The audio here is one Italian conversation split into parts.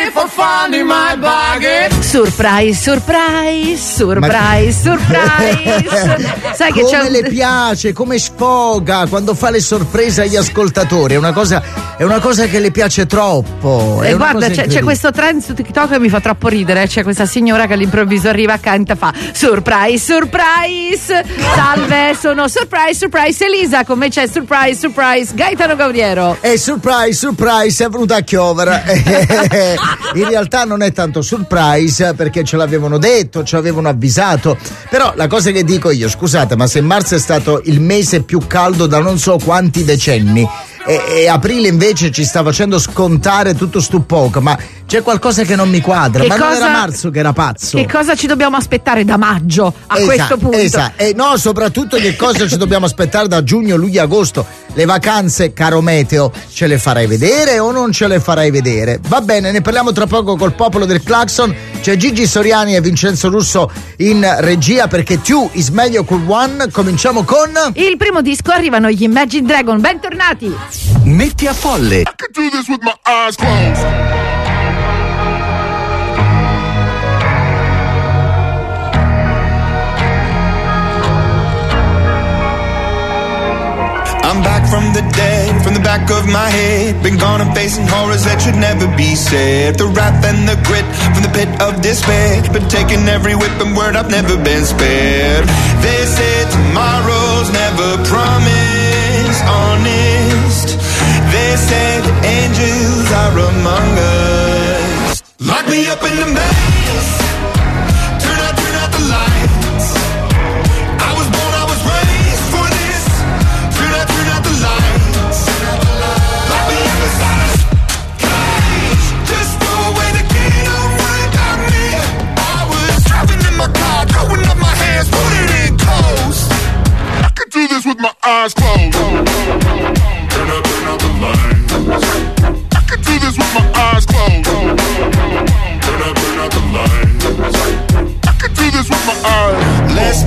me for finding my bargain. Surprise, surprise, surprise, surprise. Sai che come le piace, come sfoga quando fa le sorprese agli ascoltatori. È una cosa che le piace troppo. E guarda, c'è questo trend su TikTok che mi fa troppo ridere. C'è questa signora che all'improvviso arriva, canta, fa surprise, surprise. Salve, sono surprise, surprise Elisa. Come c'è surprise, surprise Gaetano Gaudiero. E surprise, surprise è venuta a chiovere. In realtà non è tanto surprise, perché ce l'avevano detto, ci avevano avvisato. Però la cosa che dico io, scusate, ma se marzo è stato il mese più caldo da non so quanti decenni e aprile invece ci sta facendo scontare tutto stu poco, ma c'è qualcosa che non mi quadra. Ma non era marzo che era pazzo? Che cosa ci dobbiamo aspettare da maggio a questo punto? Esatto, e no, soprattutto che cosa ci dobbiamo aspettare da giugno, luglio, agosto? Le vacanze, caro Meteo, ce le farai vedere o non ce le farai vedere? Va bene, ne parliamo tra poco col popolo del Claxon. C'è Gigi Soriani e Vincenzo Russo in regia, perché Two is meglio con One. Cominciamo con il primo disco, arrivano gli Imagine Dragon. Bentornati. Metti a folle. I could do this with my eyes closed. I'm back from the dead, from the back of my head. Been gone and facing horrors that should never be said. The wrath and the grit from the pit of despair. Been taking every whip and word, I've never been spared. They say tomorrow's never promised, honest. They say the angels are among us. Lock me up in the maze. Turn out the lights. I was born, I was raised for this. Turn out the lights. Lock me up inside a cage. Just throw away the key, don't worry about me. I was driving in my car, throwing up my hands, put it in coast. I could do this with my eyes closed. Turn out the lights. I could do this with my eyes closed. Turn out the lights. I could do this with my eyes. Less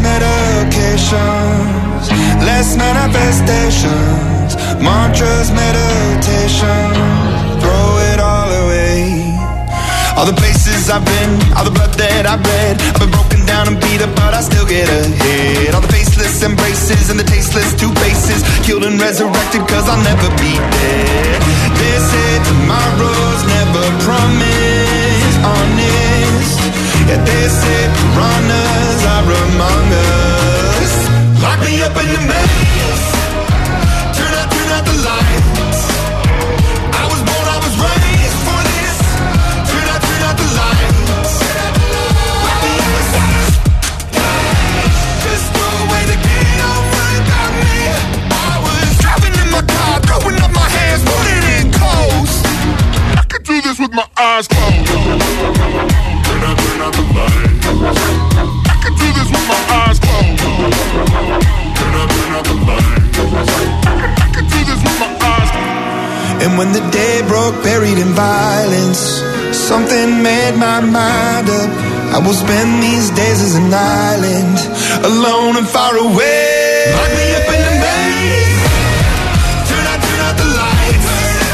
medications, less manifestations, mantras, meditation, throw it all away. All the places I've been, all the blood that I've bled, I've been broken down and beat up, but I still get ahead. All the faceless embraces and the tasteless two faces, killed and resurrected cause I'll never be dead. They say tomorrow's never promised, honest. Yeah, they say piranhas are among us. Lock me up in the maze. Turn out the lights. I was born, I was raised for this. Turn out the lights. Lock me up inside a cage. Just throw away the key, don't worry about me. I was driving in my car, throwing up my hands, put it in coast. I could do this with my eyes closed. Turn out the lights. I could do this with my eyes closed. Turn out the lights. I could do this with my eyes closed. And when the day broke, buried in violence, something made my mind up. I will spend these days as an island, alone and far away. Lock me up in the maze. Turn out the lights.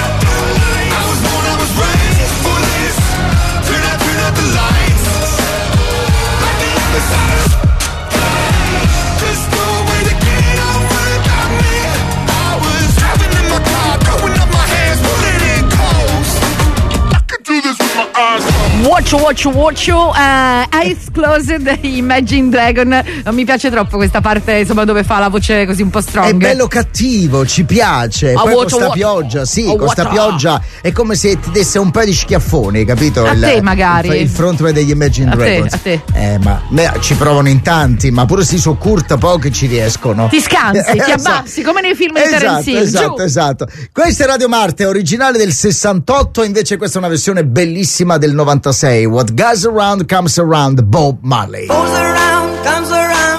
I was born, I was raised for this. Turn out the lights. Lock me up inside a cage. Just throw away the key, don't worry about me. I was driving in my car, throwing up my hands, put it in coast. I could do this with my eyes closed. Watch Eyes Closed, Imagine Dragon. Non mi piace troppo questa parte, insomma, dove fa la voce così un po' strong. È bello cattivo, ci piace. Poi con sta pioggia, sì, con sta pioggia è come se ti desse un paio di schiaffoni, capito? A te magari. Il frontman degli Imagine Dragons. A te. Ma ci provano in tanti, ma pure si so curta pochi ci riescono. Ti scansi, ti abbassi, come nei film di Terence Hill. Esatto. Questa è Radio Marte, originale del 68, invece questa è una versione bellissima del 96. What goes around comes around, Bob Marley. Goes around, comes around.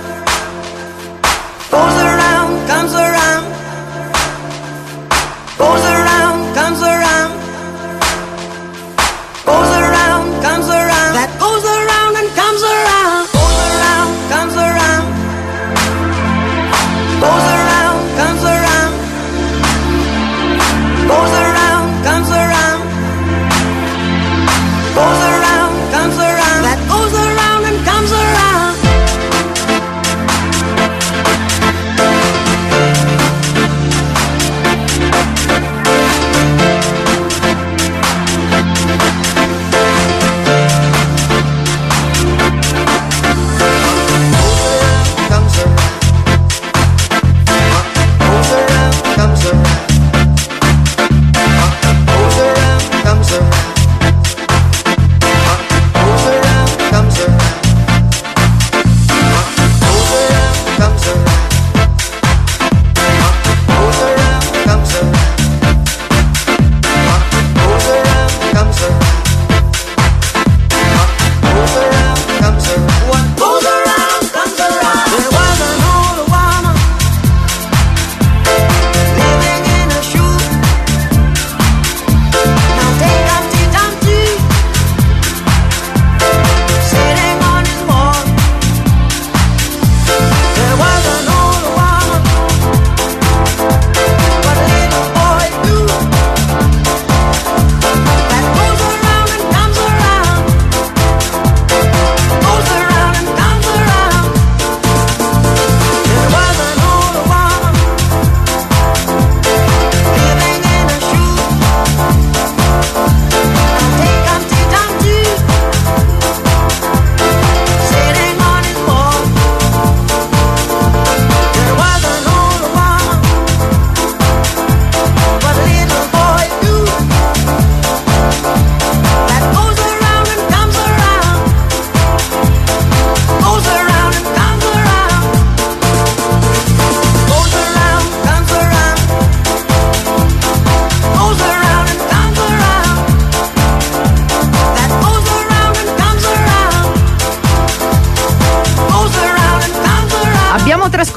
Goes around, comes around. Goes around, comes around. Goes around, comes around. That goes around and comes around. Goes around, comes around. Goes around, comes around. Goes around, comes around.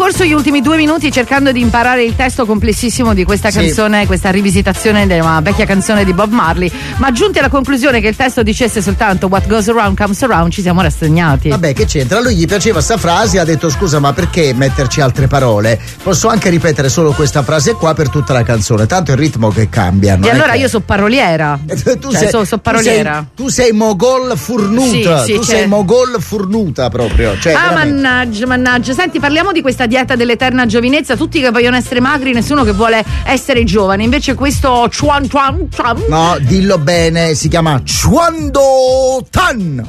trascorso gli ultimi 2 minuti cercando di imparare il testo complessissimo di questa canzone, questa rivisitazione di una vecchia canzone di Bob Marley, ma giunti alla conclusione che il testo dicesse soltanto what goes around comes around, ci siamo rassegnati. Vabbè, che c'entra? A lui gli piaceva sta frase, ha detto scusa, ma perché metterci altre parole? Posso anche ripetere solo questa frase qua per tutta la canzone, tanto è il ritmo che cambia. E allora io so paroliera. So paroliera. Tu sei mogol furnuta. Sì, sei mogol furnuta proprio. Cioè, mannaggia. Senti, parliamo di questa dieta dell'eterna giovinezza. Tutti che vogliono essere magri, nessuno che vuole essere giovane. Invece questo Chuan. No, dillo bene, si chiama Chuando Tan.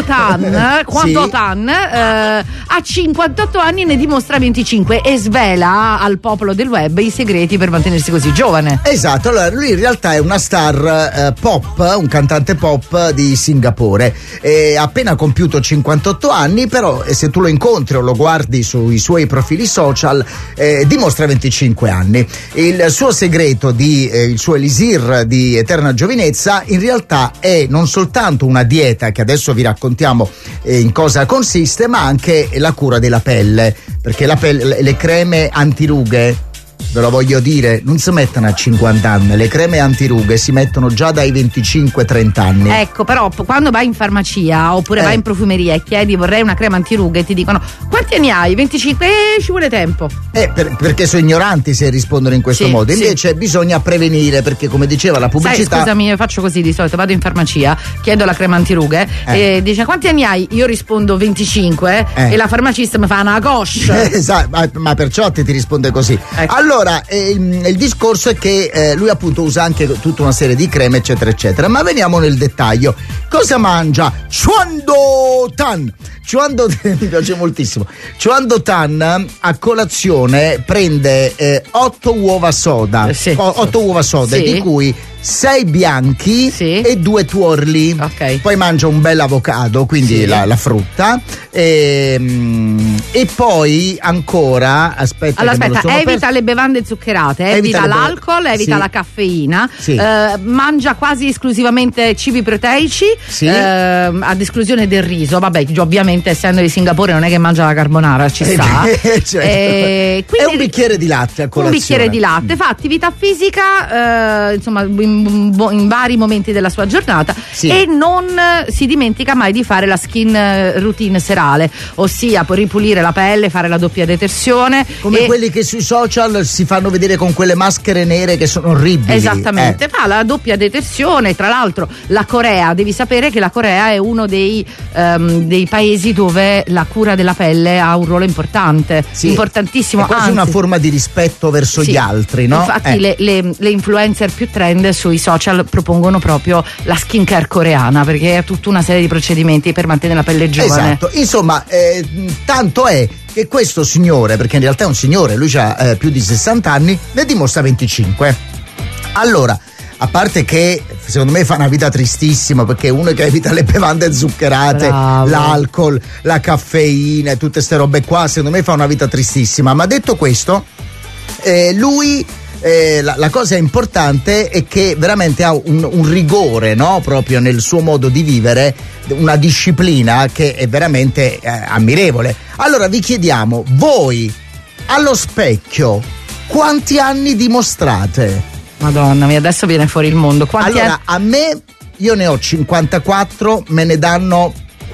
Ha 58 anni e ne dimostra 25 e svela al popolo del web i segreti per mantenersi così giovane. Esatto, allora lui in realtà è una star pop, un cantante pop di Singapore. Ha appena compiuto 58 anni, però se tu lo incontri o lo guardi sui suoi profili social dimostra 25 anni. Il suo segreto il suo elisir di eterna giovinezza in realtà è non soltanto una dieta che adesso vi raccontiamo in cosa consiste, ma anche la cura della pelle, perché le creme antirughe, ve lo voglio dire, non si mettono a 50 anni, le creme antirughe si mettono già dai 25-30 anni. Ecco, però quando vai in farmacia oppure vai in profumeria e chiedi vorrei una crema antirughe, ti dicono quanti anni hai? 25? Ci vuole tempo. Perché sono ignoranti se rispondono in questo modo, invece bisogna prevenire, perché come diceva la pubblicità. Sai, scusami, io faccio così di solito, vado in farmacia, chiedo la crema antirughe e dice quanti anni hai? Io rispondo 25 e la farmacista mi fa una coscia. Esatto, ma perciò ti risponde così. Ecco. Allora, il discorso è che lui appunto usa anche tutta una serie di creme eccetera eccetera, ma veniamo nel dettaglio. Cosa mangia Chuando Tan? Mi piace moltissimo. Chuando Tan a colazione prende 8 uova soda, 8 uova soda, di cui 6 bianchi e 2 tuorli. Poi mangia un bel avocado, quindi la frutta, e poi ancora evita le bevande zuccherate, evita l'alcol, evita la caffeina, mangia quasi esclusivamente cibi proteici, ad esclusione del riso. Vabbè, ovviamente essendo di Singapore non è che mangia la carbonara, ci sta. Certo. E un bicchiere di latte a colazione. Un bicchiere di latte, fa attività fisica, insomma in vari momenti della sua giornata e non si dimentica mai di fare la skin routine serale, ossia ripulire la pelle, fare la doppia detersione, come quelli che sui social si fanno vedere con quelle maschere nere che sono orribili. Esattamente, fa la doppia detersione. Tra l'altro la Corea, devi sapere che la Corea è uno dei paesi dove la cura della pelle ha un ruolo importante, importantissimo, è quasi una forma di rispetto verso gli altri, no? Infatti le influencer più trend sui social propongono proprio la skincare coreana, perché ha tutta una serie di procedimenti per mantenere la pelle giovane. Esatto, insomma, tanto è che questo signore, perché in realtà è un signore, lui ha più di 60 anni, ne dimostra 25. Allora, a parte che secondo me fa una vita tristissima, perché uno che evita le bevande zuccherate, l'alcol, la caffeina e tutte queste robe qua, secondo me fa una vita tristissima. Ma detto questo, lui la cosa importante è che veramente ha un rigore, no? Proprio nel suo modo di vivere, una disciplina che è veramente ammirevole. Allora vi chiediamo, voi allo specchio quanti anni dimostrate? Madonna mia, adesso viene fuori il mondo. A me, io ne ho 54, me ne danno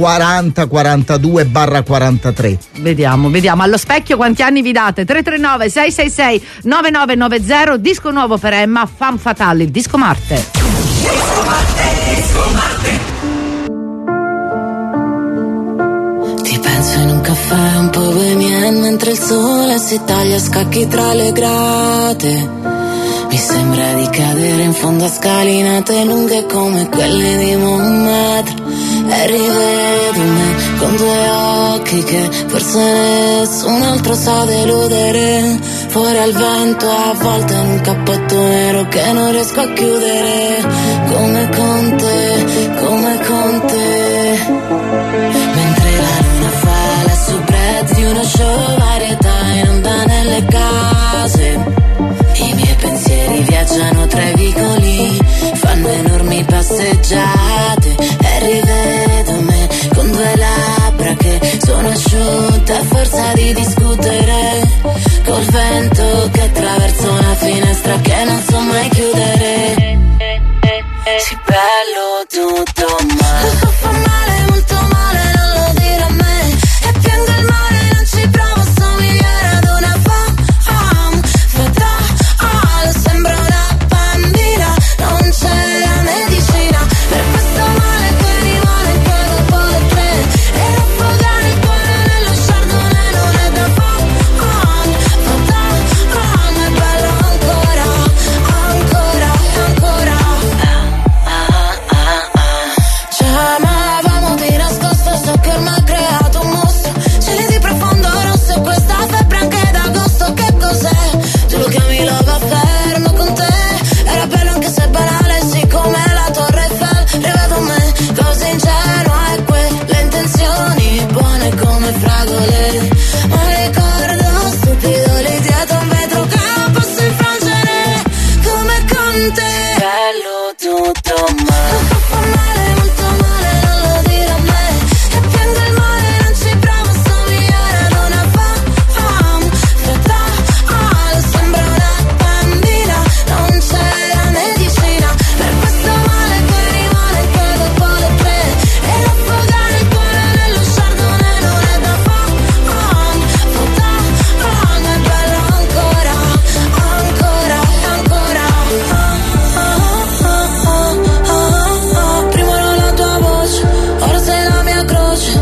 40-42/43. Vediamo allo specchio quanti anni vi date. 339 666 9990. Disco nuovo per Emma, Femme Fatale, il disco Marte. Ti penso in un caffè un po' bohemien mentre il sole si taglia a scacchi tra le grate. Mi sembra di cadere in fondo a scalinate lunghe come quelle di Montmartre. E rivedo me con 2 occhi che forse nessun altro sa deludere. Fuori al vento a volte in un cappotto nero che non riesco a chiudere. Come con te. Mentre la luna fa la soubrette di uno show varietà in onda nelle case. I miei pensieri viaggiano tra i vicoli, fanno enormi passeggiate e rivedo me con 2 labbra che sono asciutta a forza di discutere col vento che attraversa una finestra che non so mai chiudere. Sì, bello tutto ma lo so fa male, molto male, non lo dire a me. E piango il mare, non ci provo a somigliare ad una femme fatale. Sembra una bambina, non c'è la medicina per questo male che rimane poi dopo le 3. E affogare il cuore nello chardonnay non è da femme fatale. È bello ancora, ancora, ancora. Ci amavamo di nascosto, so che ormai ha creato un mostro. Cieli di profondo rosso e questa febbre anche d'agosto. Che cos'è? Tu lo chiami love affair, ma con te era bello anche se banale. Sì come la Torre Eiffel, rivedo me, così ingenua e quelle intenzioni buone come fragole. Ma ricordo stupido lì dietro un vetro che non posso infrangere come con te. Bello tutto ma lo so fa male, molto male, non lo dire a me. E piango il mare, non ci provo a somigliare ad una femme fatale. Sembra una bambina, non c'è la medicina per questo male che rimane poi dopo le 3. E affogare il cuore nello chardonnay non è da femme fatale. È bello ancora, ancora, ancora. Prima era la tua voce, ora sei la mia croce.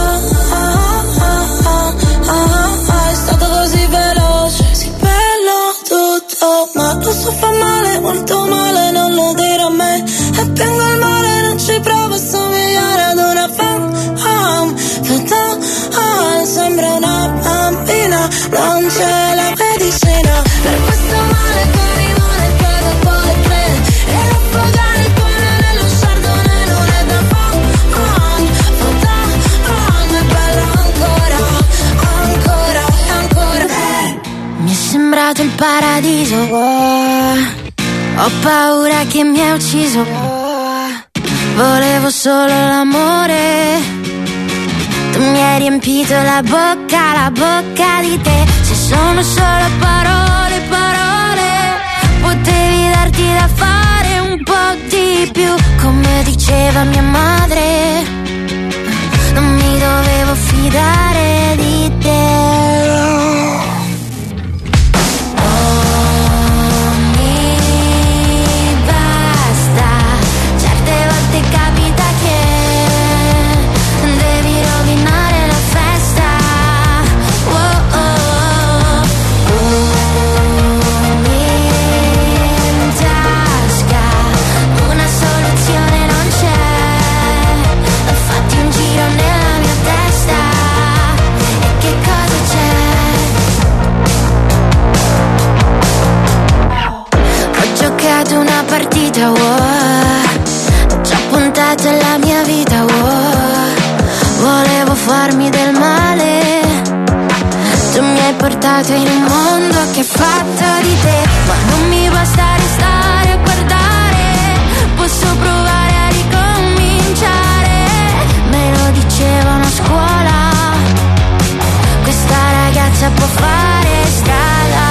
È stato così veloce. Sì, bello tutto ma lo so fa male, molto male, non lo dire a me. E piango il mare, non ci provo a somigliare ad una femme fatale. Sembra una bambina, non c'è la medicina per questo male che rimane poi dopo le 3. E affogare il cuore nello chardonnay non è da femme fatale. È bello ancora, ancora, ancora. Mi è sembrato il paradiso, ho paura che mi hai ucciso, volevo solo l'amore. Tu mi hai riempito la bocca di te. Se sono solo parole, parole, potevi darti da fare un po' di più. Come diceva mia madre, non mi dovevo fidare di te. Certe volte capita che devi rovinare la festa. In tasca una soluzione non c'è. Ho fatto un giro nella mia testa. E che cosa c'è? Ho giocato una partita, ci ho puntato la mia vita, volevo farmi del male. Tu mi hai portato in un mondo che è fatto di te. Ma non mi basta restare a guardare, posso provare a ricominciare. Me lo dicevano a scuola, questa ragazza può fare strada.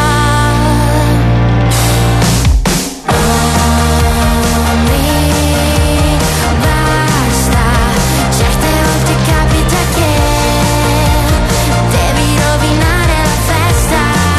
Certe volte capita che devi rovinare la festa.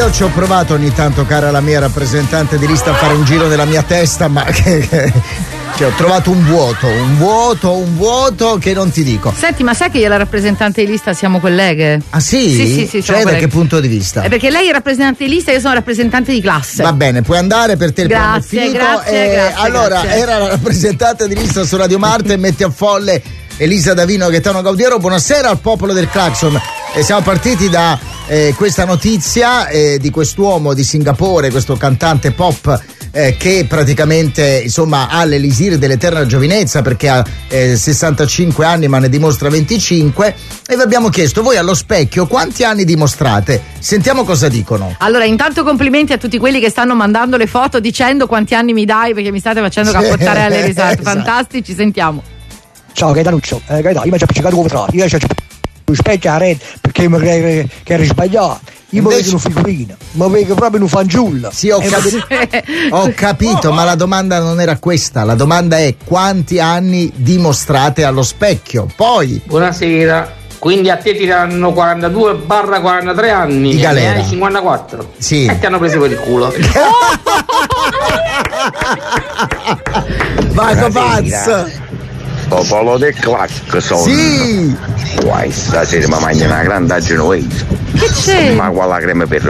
Io ci ho provato ogni tanto, cara la mia rappresentante di lista, a fare un giro nella mia testa, ma cioè, ho trovato un vuoto che non ti dico. Senti, ma sai che io e la rappresentante di lista siamo colleghe? Ah sì? Sì, cioè, da che punto di vista? Perché lei è rappresentante di lista e io sono rappresentante di classe. Va bene, puoi andare, per te il programma è finito. Grazie. Allora, era la rappresentante di lista su Radio Marte, metti a folle Elisa Davino, Gaetano Gaudiero. Buonasera al popolo del Clacson. E siamo partiti da questa notizia di quest'uomo di Singapore, questo cantante pop che praticamente insomma ha l'elisir dell'eterna giovinezza, perché ha 65 anni ma ne dimostra 25, e vi abbiamo chiesto: voi allo specchio quanti anni dimostrate? Sentiamo cosa dicono. Allora, intanto complimenti a tutti quelli che stanno mandando le foto dicendo quanti anni mi dai, perché mi state facendo cappottare alle risate. Fantastici, sentiamo. Ciao Gaetanuccio, Gaetano, io mi ho appiccicato come frate, io ho lo specchio a rete perché mi che eri sbagliato. Io mi vedo una figurina, mi vedo proprio un fanciullo. Sì, ho capito, ma la domanda non era questa. La domanda è: quanti anni dimostrate allo specchio? Poi. Buonasera. Quindi a te ti danno 42/43 anni. Di galera. E ne hai 54. Sì. E ti hanno preso per il culo. Vago Paz. Popolo del Clacson. Sì. Guai, stasera mi mangio una grande genovese. Che c'è? Ma quella crema per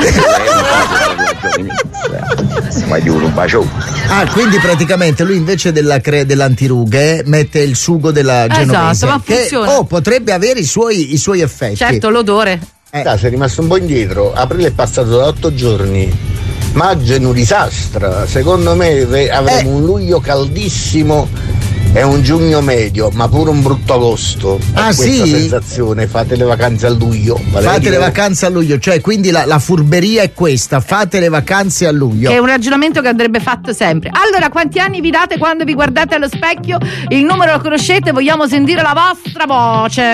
ma io un bacio. Ah, quindi praticamente lui invece dell'antirughe mette il sugo della genovese. Esatto, ma funziona. Che potrebbe avere i suoi effetti. Certo, l'odore. Sei rimasto un po' indietro. Aprile è passato da 8 giorni. Maggio è un disastro. Secondo me avremo un luglio caldissimo e un giugno medio, ma pure un brutto agosto. Ah, questa sì? sensazione. Fate le vacanze a luglio. Fate le vacanze a luglio, cioè quindi la furberia è questa: fate le vacanze a luglio. Che è un ragionamento che andrebbe fatto sempre. Allora, quanti anni vi date quando vi guardate allo specchio? Il numero lo conoscete, vogliamo sentire la vostra voce.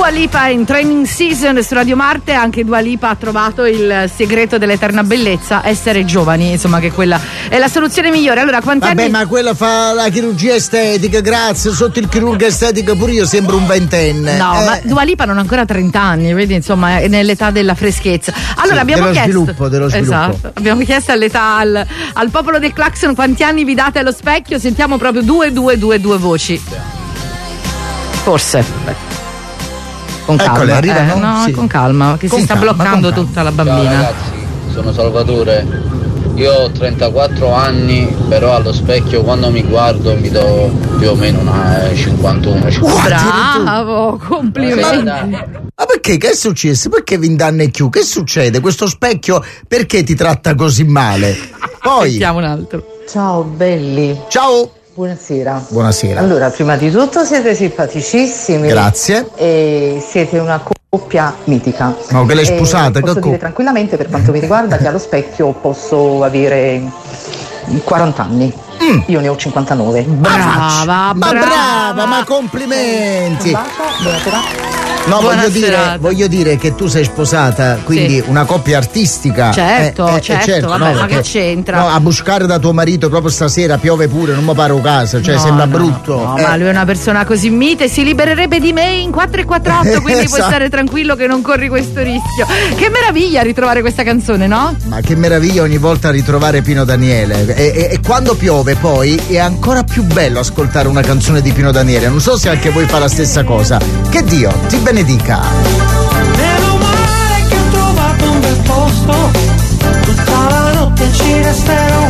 Dua Lipa in Training Season su Radio Marte. Anche Dua Lipa ha trovato il segreto dell'eterna bellezza, essere giovani, insomma, che quella è la soluzione migliore. Allora, quanti anni? Ma quella fa la chirurgia estetica, grazie, sotto il chirurgo estetico pure io sembro un ventenne. No, ma Dua Lipa non ha ancora 30 anni, vedi, insomma, è nell'età della freschezza. Allora, sì, abbiamo chiesto dello sviluppo. Esatto. Abbiamo chiesto all'età al popolo del Claxon quanti anni vi date allo specchio. Sentiamo proprio due voci. Forse. Con calma. Eccole, arrivano? No, sì. Con calma, che con si sta calma, bloccando tutta la bambina. Ciao ragazzi, sono Salvatore. Io ho 34 anni, però allo specchio quando mi guardo mi do più o meno una 51. Bravo, complimenti. Ma perché? Che è successo? Perché 20 anni più? Che succede? Questo specchio perché ti tratta così male? Poi sentiamo un altro. Ciao belli. Ciao. Buonasera. Buonasera. Allora, prima di tutto siete simpaticissimi. Grazie. E siete una coppia mitica. No, che l'hai sposata? Posso dire tranquillamente, per quanto mi riguarda, che allo specchio posso avere 40 anni. Io ne ho 59. Brava, ma complimenti. Un bacio, buonasera. No, voglio dire che tu sei sposata, quindi Sì. una coppia artistica. Certo, vabbè, no, ma che c'entra? No, a buscare da tuo marito proprio stasera piove pure, non mi pare un caso, cioè No, sembra no, brutto. No, ma lui è una persona così mite, si libererebbe di me in 448, quindi puoi Esatto. stare tranquillo che non corri questo rischio. Che meraviglia ritrovare questa canzone, no? Ma che meraviglia ogni volta ritrovare Pino Daniele. E quando piove poi è ancora più bello ascoltare una canzone di Pino Daniele. Non so se anche voi fa la stessa cosa. Che Dio ti benedica. Meno male che ho trovato un bel posto, tutta la notte ci resterò.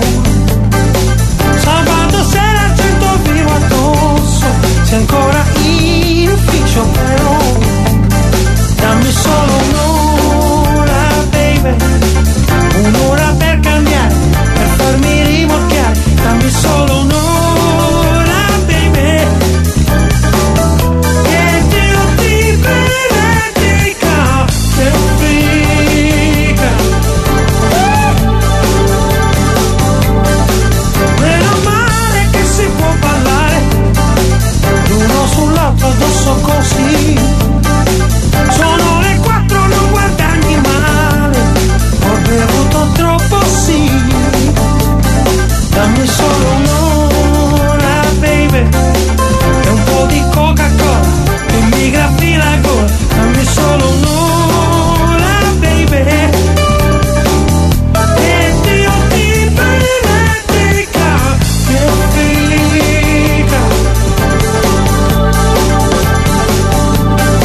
Sabato sera l'argento vivo addosso, sei ancora in ufficio però. Dammi solo un'ora, baby, un'ora per cambiare, per farmi rimorchiare. Dammi solo un'ora, baby, che Dio ti benedica, che figa. Meno male che si può parlare l'uno sull'altro addosso così. Sono le 4, non guardarmi male, ho bevuto troppo, sì. Dammi solo un'ora, baby, e un po' di Coca-Cola che mi graffi la gola. Dammi solo un'ora, baby, e Dio ti benedica, che figa.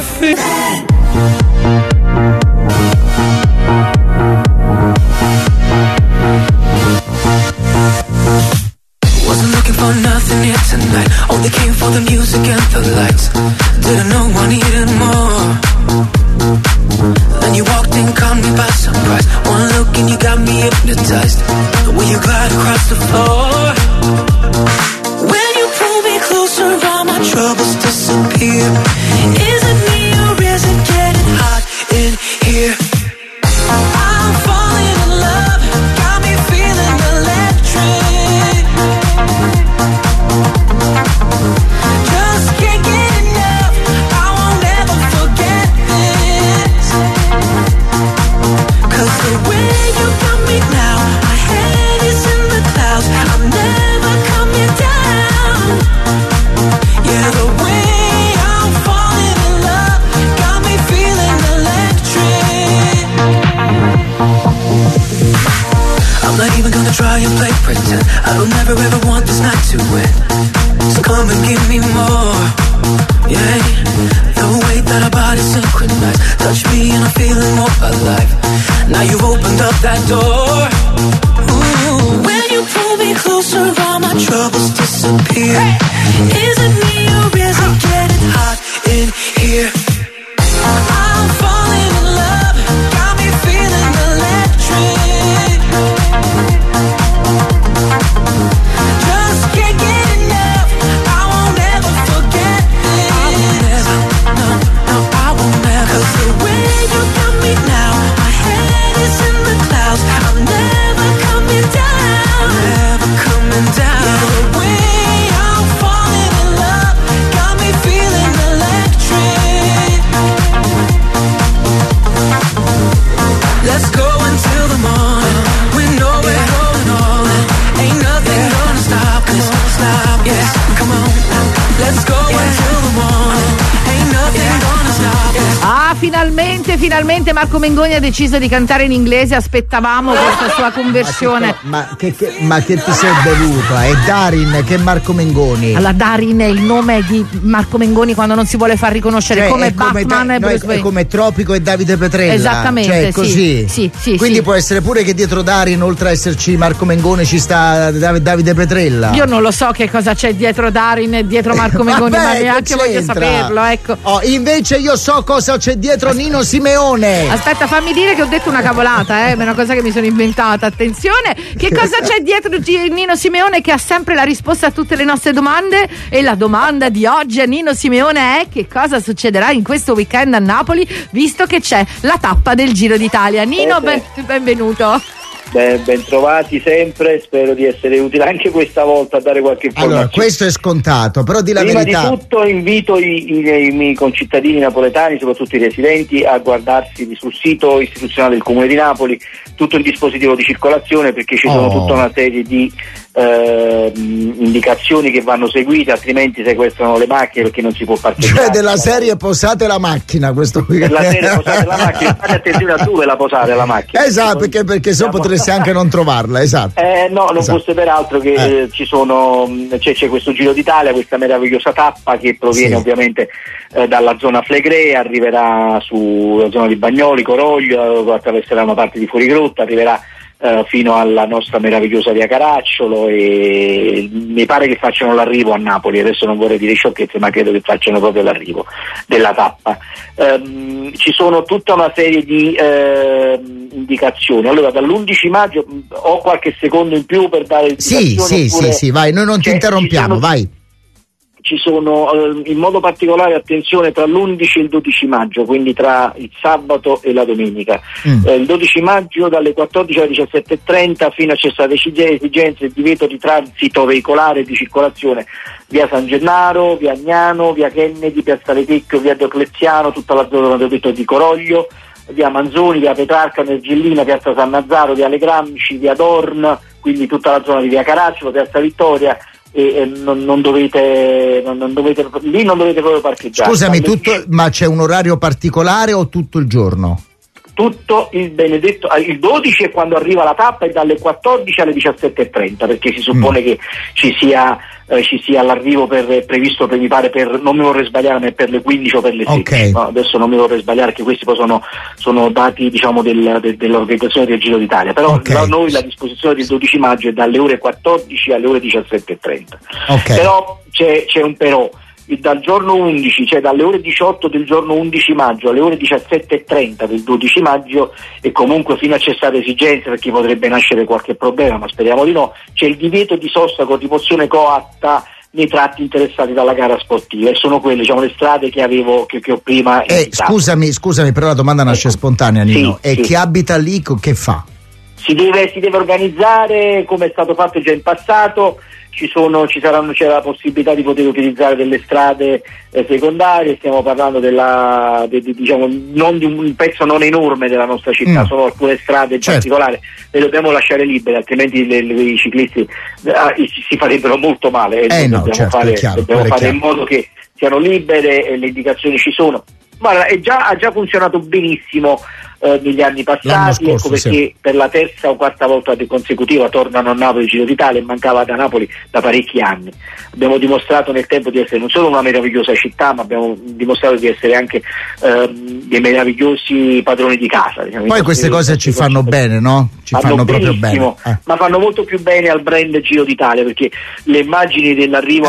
feel. Wasn't looking for nothing here tonight. Only came for the music and the lights. Didn't know I needed more. Then you walked in, caught me by surprise. One look and you got me hypnotized. The way you glide across the floor. When you pull me closer, all my troubles disappear. Is it me or is it getting hot in here? I'm falling in love, got me feeling electric. Just can't get enough, I won't ever forget this. 'Cause the way you got me now, my head is in the clouds, I'm never coming down. Yeah, the way I'm falling in love got me feeling electric. I'm not even gonna try and play pretend. I don't ever ever want this night to end. So come and give me more. Yeah, the way that our bodies synchronize. Touch me and I'm feeling more alive. Now you've opened up that door. Ooh, when you pull me closer, all my troubles disappear. Is it me or is it getting hot in here? I'm falling in love, got me feeling electric. Just can't get enough, I won't ever forget this. I won't ever, no, I won't ever. 'Cause the way you got me now, my head is in the clouds, I'm never coming down. Never coming down. Yeah, the way I'm falling in love got me feeling electric. Let's go until the morning. We know we're going all in. Ain't nothing gonna stop us. Stop, yes, come on. Let's go until the morning. Ain't nothing gonna stop us. Ah, finalmente Marco Mengoni ha deciso di cantare in inglese. Aspettavamo questa sua conversione. Ma che ti sei bevuto? È Darin che è Marco Mengoni. Allora, Darin è il nome di Marco Mengoni quando non si vuole far riconoscere, come Batman e Bruce Wayne. È come Tropico e Davide Petrella. Esattamente, cioè, così. Sì. Quindi può essere pure che dietro Darin, oltre a esserci Marco Mengoni, ci sta Davide Petrella. Io non lo so che cosa c'è dietro Darin e dietro Marco Mengoni, ma neanche voglio saperlo, ecco. Oh, invece io so cosa c'è dietro Nino Simeone. Aspetta, fammi dire che ho detto una cavolata, è una cosa che mi sono inventata. Attenzione, che cosa c'è dietro Nino Simeone, che ha sempre la risposta a tutte le nostre domande. E la domanda di oggi a Nino Simeone è: che cosa succederà in questo weekend a Napoli, visto che c'è la tappa del Giro d'Italia? Nino, benvenuto. Ben trovati sempre, spero di essere utile anche questa volta a dare qualche informazione. Allora, questo è scontato, però di la Prima verità. di tutto invito i miei concittadini napoletani, soprattutto i residenti, a guardarsi sul sito istituzionale del Comune di Napoli tutto il dispositivo di circolazione, perché ci sono tutta una serie di indicazioni che vanno seguite, altrimenti sequestrano le macchine perché non si può parcheggiare. Cioè della serie posate la macchina questo weekend. La serie posate la macchina, fate attenzione a dove la posate la macchina. Esatto, perché se no potresti anche non trovarla, esatto. No, non fosse peraltro che ci sono c'è questo Giro d'Italia, questa meravigliosa tappa che proviene ovviamente dalla zona Flegrei, arriverà sulla zona di Bagnoli, Coroglio, attraverserà una parte di Fuorigrotta, arriverà fino alla nostra meravigliosa via Caracciolo, e mi pare che facciano l'arrivo a Napoli. Adesso non vorrei dire sciocchezze, ma credo che facciano proprio l'arrivo della tappa. Ci sono tutta una serie di indicazioni. Allora, dall'11 maggio ho qualche secondo in più per dare indicazioni. Sì, vai, noi non ti interrompiamo, vai. Ci sono in modo particolare, attenzione, tra l'11 e il 12 maggio, quindi tra il sabato e la domenica. Il 12 maggio dalle 14 alle 17:30 fino a cessate esigenze, divieto di transito veicolare e di circolazione via San Gennaro, via Agnano, via Kennedy, piazzale Tecchio, via Diocleziano, tutta la zona di Coroglio, via Manzoni, via Petrarca, Nergellina, piazza San Nazzaro, via Le Gramsci, via Dorn, quindi tutta la zona di via Caracciolo, piazza Vittoria. E non dovete proprio parcheggiare. Scusami, ma c'è un orario particolare o tutto il giorno? tutto il benedetto, il 12 è quando arriva la tappa, e dalle 14 alle 17:30, perché si suppone che ci sia l'arrivo previsto, mi pare, non mi vorrei sbagliare, ma è per le 15 o per le 16. Okay. No, adesso non mi vorrei sbagliare, che questi poi sono dati, diciamo, dell'organizzazione del Giro d'Italia, però noi la disposizione del 12 maggio è dalle ore 14 alle ore 17:30. Però c'è un però. Dal giorno 11, cioè dalle ore 18 del giorno 11 maggio alle ore 17:30 del 12 maggio, e comunque fino a cessate esigenze, perché potrebbe nascere qualche problema, ma speriamo di no, c'è il divieto di sosta con rimozione coatta nei tratti interessati dalla gara sportiva, e sono quelle, diciamo, le strade che ho prima indicato. Scusami, però la domanda nasce spontanea, Nino. Sì, chi abita lì che fa? Si deve organizzare come è stato fatto già in passato. C'era la possibilità di poter utilizzare delle strade secondarie. Stiamo parlando diciamo, non di un pezzo non enorme della nostra città, sono alcune strade in particolare, le dobbiamo lasciare libere, altrimenti i ciclisti si farebbero molto male. Dobbiamo fare in modo che siano libere, e le indicazioni ci sono. Guarda, ha già funzionato benissimo negli anni passati, ecco perché per la terza o quarta volta consecutiva tornano a Napoli il Giro d'Italia, e mancava da Napoli da parecchi anni. Abbiamo dimostrato nel tempo di essere non solo una meravigliosa città, ma abbiamo dimostrato di essere anche dei meravigliosi padroni di casa. Diciamo. Poi queste cose ci fanno bene, no? Ci fanno proprio bene. Ma fanno molto più bene al brand Giro d'Italia, perché le immagini dell'arrivo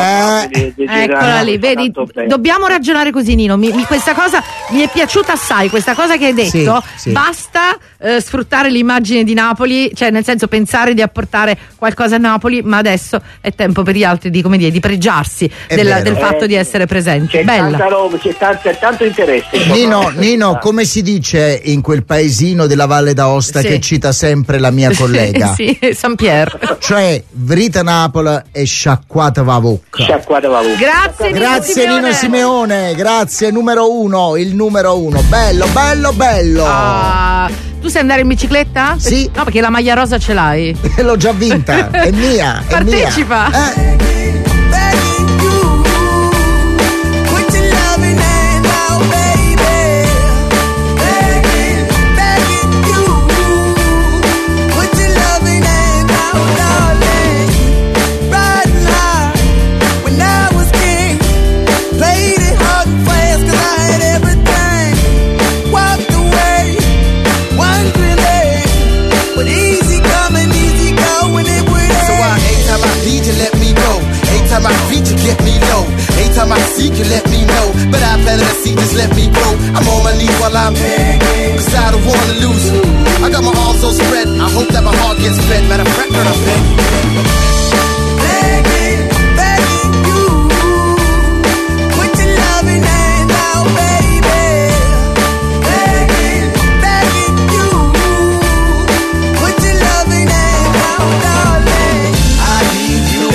eccola lì, vedi, dobbiamo ragionare così, Nino. Questa cosa mi è piaciuta assai, questa cosa che hai detto. Sì. Basta sfruttare l'immagine di Napoli, cioè nel senso pensare di apportare qualcosa a Napoli, ma adesso è tempo per gli altri di pregiarsi del fatto di essere presenti. C'è tanta roba, c'è tanto interesse. Nino, come si dice in quel paesino della Valle d'Aosta che cita sempre la mia collega? Sì, San Pier. Cioè, vrita Napola e sciacquata va vocca. Grazie Nino Simeone, grazie, il numero uno. Bello. Tu sai andare in bicicletta? Sì. No, perché la maglia rosa ce l'hai. L'ho già vinta, è mia. Partecipa. Anytime I feed you, get me low. Anytime I seek you, let me know. But I better see, just let me go. I'm on my knees while I'm begging, cause I don't wanna lose you. I got my arms so spread, I hope that my heart gets fed. Matter of fact, girl, I'm begging you. Put your loving hand out, baby. Begging you. Put your loving hand out, darling. I need you.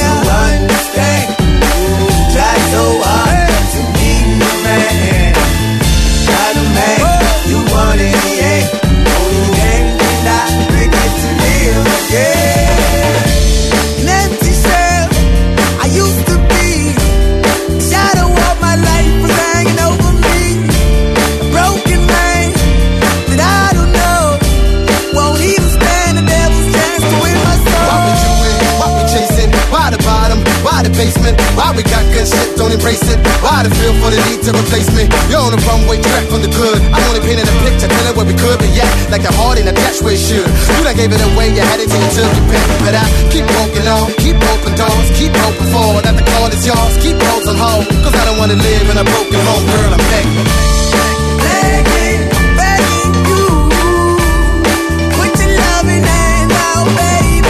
So hard to be a man, not a man. You want it, yeah. Only then can I bring it to live again. An empty shell, I used to be. The shadow of my life was hanging over me. A broken man that I don't know won't even stand the devil's chance to win my soul. Why we doing? Why we chasing? Why the bottom? Why the basement? Why we got good shit, don't embrace it? Why the feel for the need to replace me? You're on the runway track from the good. I only painted a picture, telling where we could be at. Like a heart in a dash where it should. You done gave it away, you had it till you took your pick. But I keep walking on, keep open doors, keep hoping for that the call is yours. Keep rolls on hold, cause I don't wanna live in a broken home, girl, I'm begging. Begging you. Put your loving hand out, baby.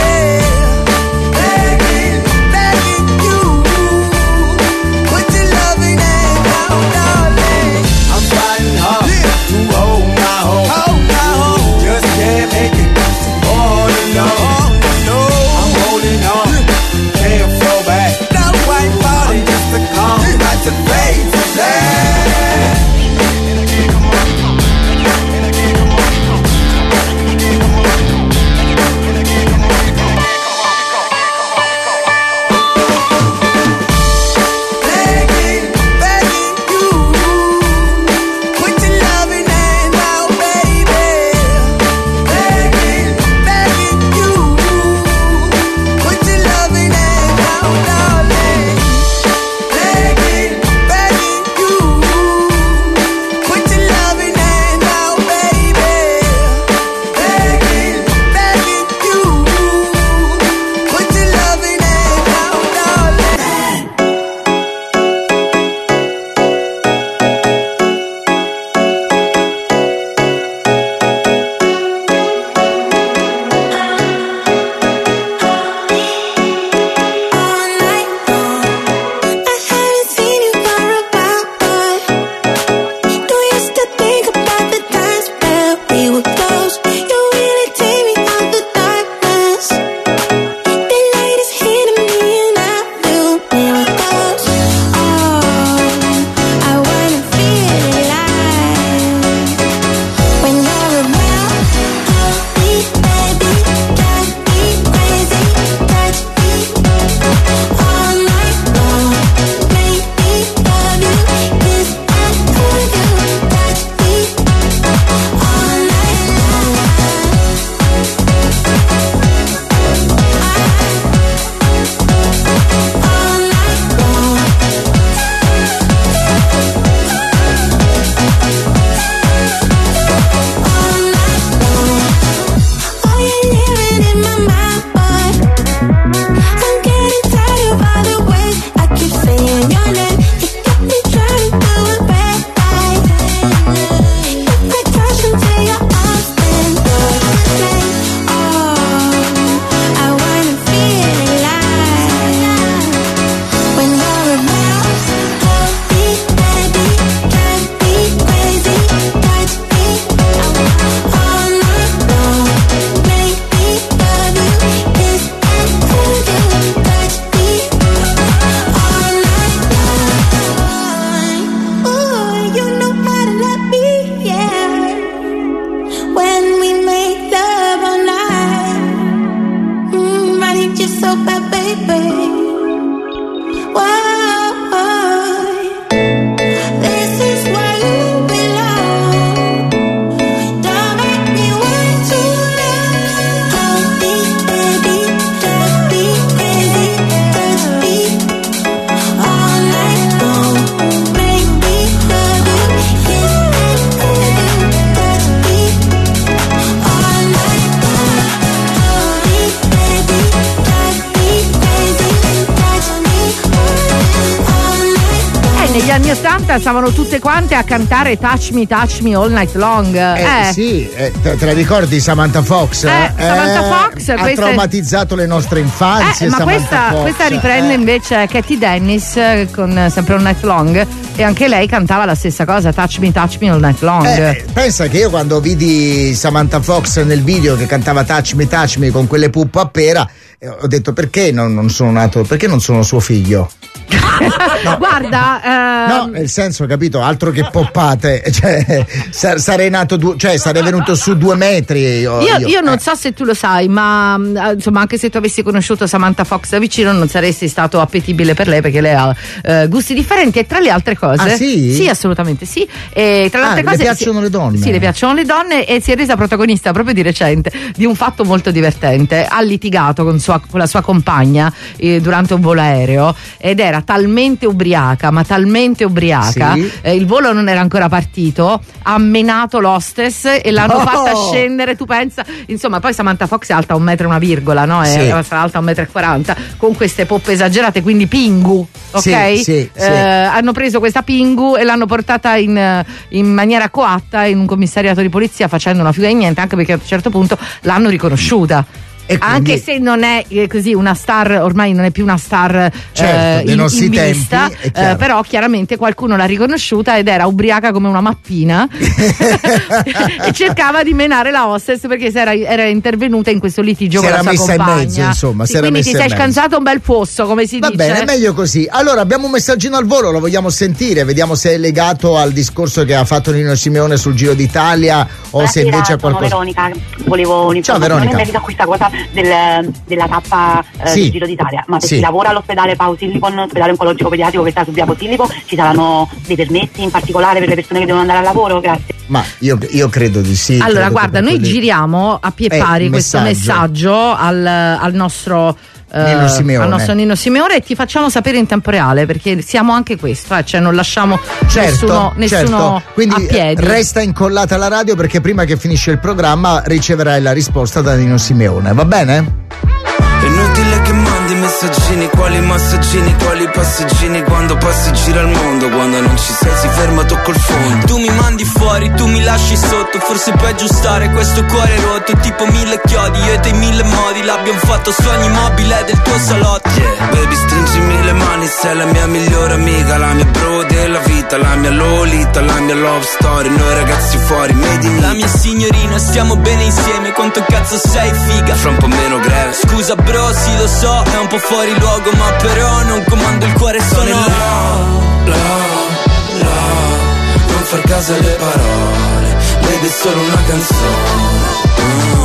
anni 80 stavano tutte quante a cantare Touch Me All Night Long. Sì, te la ricordi Samantha Fox? Samantha Fox ha traumatizzato le nostre infanzie. Ma questa riprende invece Katie Dennis con sempre All Night Long, e anche lei cantava la stessa cosa, Touch Me All Night Long. Pensa che io quando vidi Samantha Fox nel video che cantava Touch Me con quelle puppe a pera, ho detto perché non sono nato, perché non sono suo figlio. No. Guarda, no, nel senso, capito, altro che poppate, cioè sarei nato sarei venuto su 2 metri. Io non so se tu lo sai, ma insomma, anche se tu avessi conosciuto Samantha Fox da vicino, non saresti stato appetibile per lei, perché lei ha gusti differenti, e tra le altre cose. Sì, assolutamente sì. E tra le altre cose, le piacciono le donne. Sì, le piacciono le donne, e si è resa protagonista proprio di recente di un fatto molto divertente. Ha litigato con la sua compagna durante un volo aereo, ed era talmente ubriaca, sì. Il volo non era ancora partito, ha menato l'hostess e l'hanno fatta scendere, tu pensa, insomma. Poi Samantha Fox è alta 1,1 metri, no? È alta 1,40 metri, con queste poppe esagerate, quindi Pingu, ok? Sì. Hanno preso questa Pingu e l'hanno portata in maniera coatta in un commissariato di polizia, facendo una figa di niente, anche perché a un certo punto l'hanno riconosciuta. Anche se non è così una star, ormai non è più una star in vista, però chiaramente qualcuno l'ha riconosciuta ed era ubriaca come una mappina e cercava di menare la hostess, perché era intervenuta in questo litigio con la sua compagna. Si era messa in mezzo, insomma. Quindi ti sei scansato un bel fosso, come si dice. Va bene, è meglio così. Allora, abbiamo un messaggino al volo, lo vogliamo sentire, vediamo se è legato al discorso che ha fatto Nino Simeone sul Giro d'Italia o se invece è qualcosa. Sono Veronica, volevo un'informazione in merito a questa cosa della tappa del Giro d'Italia. Ma per chi lavora all'ospedale Pausillicon, ospedale oncologico pediatrico che sta su via Posillipo, ci saranno dei permessi in particolare per le persone che devono andare al lavoro? Grazie. Ma io credo di sì. Allora, guarda, noi giriamo a pie pari questo messaggio al nostro Nino Simeone, e ti facciamo sapere in tempo reale, perché siamo anche questo, cioè non lasciamo nessuno quindi a piedi. Resta incollata alla radio, perché prima che finisce il programma riceverai la risposta da Nino Simeone, va bene? È inutile che mandi messaggini, quali massaggini, quali passeggini, quando passi gira il mondo, quando non ci sei si ferma, tocco il fondo. Tu mi mandi fuori, tu mi lasci sotto, forse per aggiustare questo cuore rotto, tipo 1000 chiodi, io e te in 1000 modi, l'abbiamo fatto su ogni mobile del tuo salotto. Yeah, baby stringimi le mani, sei la mia migliore amica, la mia bro della vita, la mia Lolita, la mia love story, noi ragazzi fuori, made in la mia signorina, stiamo bene insieme, quanto cazzo sei figa, fra un po' meno greve. Scusa bro, sì lo so, è un po' fuori luogo, ma però non comando il cuore, sono love, non far caso alle parole, baby è solo una canzone.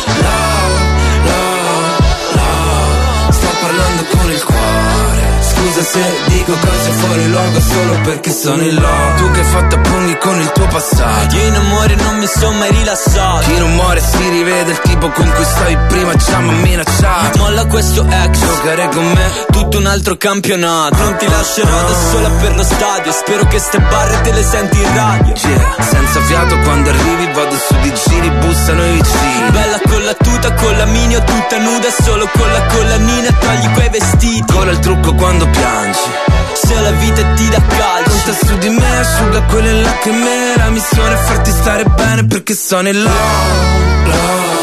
Love, sto parlando con il cuore, scusa se dico cose fuori luogo solo perché sono in love. Tu che hai fatto a pugni con il tuo passato, io in amore non mi sono mai rilassato. Chi non muore si rivede, il tipo con cui stavi prima già mi ha minacciato. Molla questo ex, giocare con me tutto un altro campionato. Non ti lascerò da sola per lo stadio, spero che ste barre te le senti in radio. Yeah, senza fiato quando arrivi, vado su di giri, bussano i vicini. Bella con la tuta, con la mini o tutta nuda, solo con la collanina, togli quei vestiti. Cola il trucco quando piangi, se la vita ti dà calci. Conta su di me, asciuga quelle lacrime, la missione è farti stare bene perché sono in love,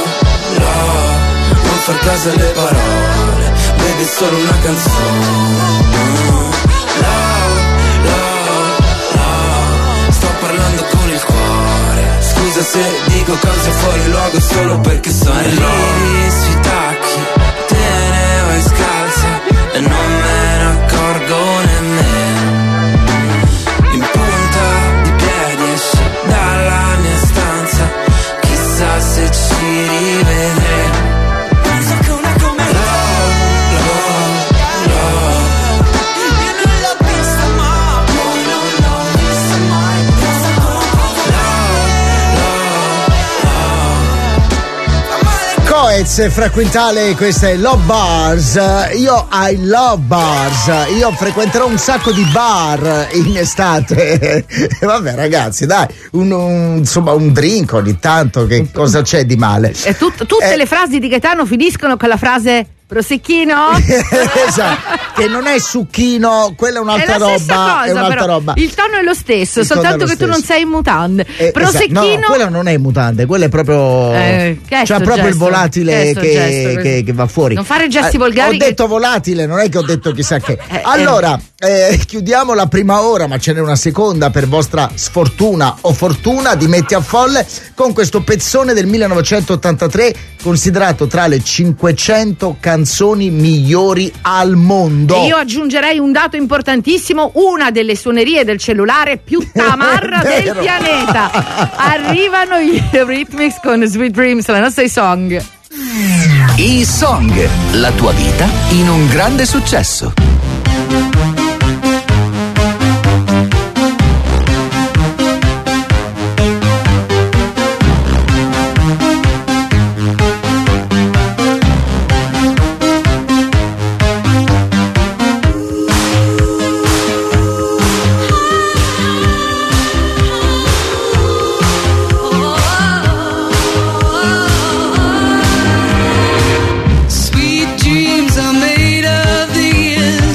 non far caso alle parole, baby è solo una canzone. Sto parlando con il cuore, scusa se dico cose fuori luogo solo perché sono in love. Arrivi sui tacchi, te ne vai scalza e non me ne accorgo nemmeno. In punta di piedi esci dalla mia stanza, chissà se ci rivedremo. Penso che una come love, io non l'ho vista mai, non l'ho vista mai. Coez, Fra Quintale, questa è Love Bars. I love bars. Io frequenterò un sacco di bar in estate. Vabbè ragazzi, dai, insomma un drink ogni tanto, che cosa c'è di male? Tutte le frasi di Gaetano finiscono con la frase prosecchino? Esatto, che non è succhino, quella è un'altra è la stessa roba, cosa, è un'altra però roba. il tono è lo stesso, Il tono soltanto è lo che tu non stesso. sei in mutande. Prosecchino, No, quella non è in mutande, quella è proprio che è c'ha sto proprio il gesto? volatile Che è sto gesto? che va fuori. Non fare gesti volgari Ho che- detto volatile, non è che ho detto chissà che. Allora, chiudiamo la prima ora, ma ce n'è una seconda per vostra sfortuna o fortuna di Metti a Folle con questo pezzone del 1983 considerato tra le 500 canzoni migliori al mondo. E io aggiungerei un dato importantissimo, una delle suonerie del cellulare più tamarra del Vero. pianeta. Arrivano gli Eurythmics con Sweet Dreams, la nostra song. I Song, la tua vita in un grande successo. Sweet dreams are made of the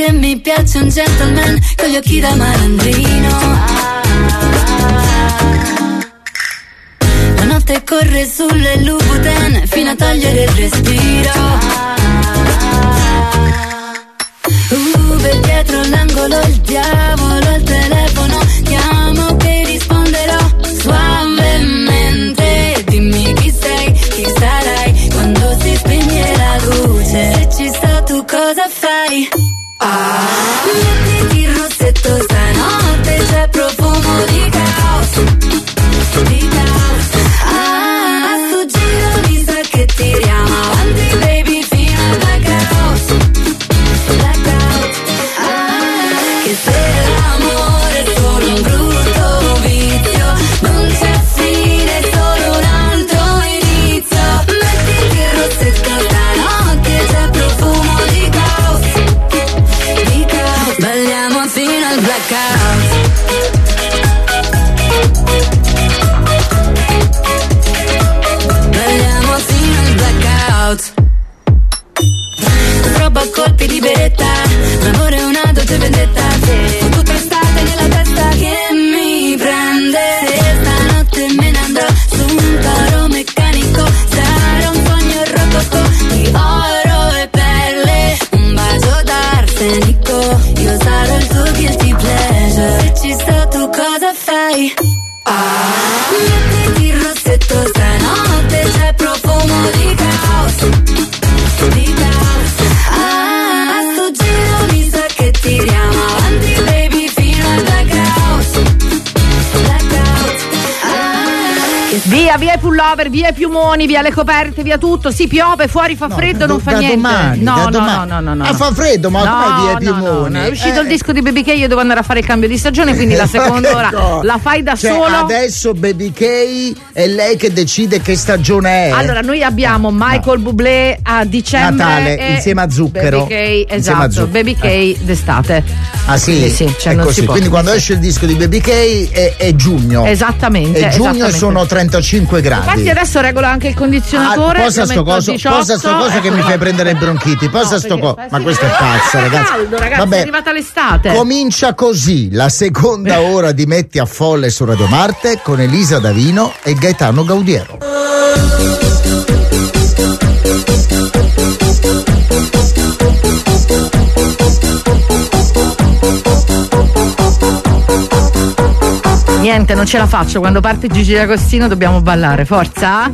che mi piace un gentleman con gli occhi da malandrino. La notte corre sulle Louboutin fino a togliere il respiro. Per dietro l'angolo il diavolo al telefono, chiamo che risponderò suavemente. Dimmi chi sei, chi sarai quando si spegne la luce. Se ci sto tu cosa fai? Mettiti il rossetto stanotte, c'è profumo di caos, di caos. A sto giro mi sa che tiriamo avanti baby fino al blackout, blackout. Che se l'amore è solo un brutto vizio, non c'è fine, è solo un altro inizio. Mettiti il rossetto stanotte, c'è profumo di caos, di caos. Balliamo fino al blackout. Balliamo fino al blackout. Roba a colpi di beretta, l'amore è una dolce vendetta. Ho tutta estate nella testa che mi prende. Se stanotte me ne andrò su un toro meccanico, sarà un sogno rococò di oro e perle, un bacio d'arsenico. Io sarò il tuo guilty pleasure. Se ci sto tu cosa fai? Mettiti il rossetto stanotte, c'è profumo di caos, di caos. A sto giro mi sa che tiriamo avanti baby fino al blackout, blackout. Via i pullover, via i piumoni, via le coperte, via tutto. Si piove, fuori fa freddo, non fa niente. Domani, no. Ah, fa freddo, ma come via i piumoni? No. È uscito il disco di Baby K, io devo andare a fare il cambio di stagione, quindi la seconda ora la fai da solo. Adesso Baby K è lei che decide che stagione è. Allora, noi abbiamo Michael Bublé a dicembre Natale insieme a Zucchero. Baby K, esatto, Baby K d'estate. Ah sì? Sì, cioè è non così. si può. Quindi quando esce il disco di Baby K è giugno. Esattamente. E giugno sono 35 gradi. Infatti adesso regolo anche il condizionatore. Posa sto coso che mi fai prendere bronchiti. Posa sto coso. Ma questo è pazzo, ragazzi. Caldo, ragazzi, vabbè, è arrivata l'estate. Comincia così la seconda ora di Metti a Folle su Radio Marte con Elisa Davino e Gaetano Gaudiero. Niente, non ce la faccio. Quando parte Gigi D'Agostino dobbiamo ballare. Forza!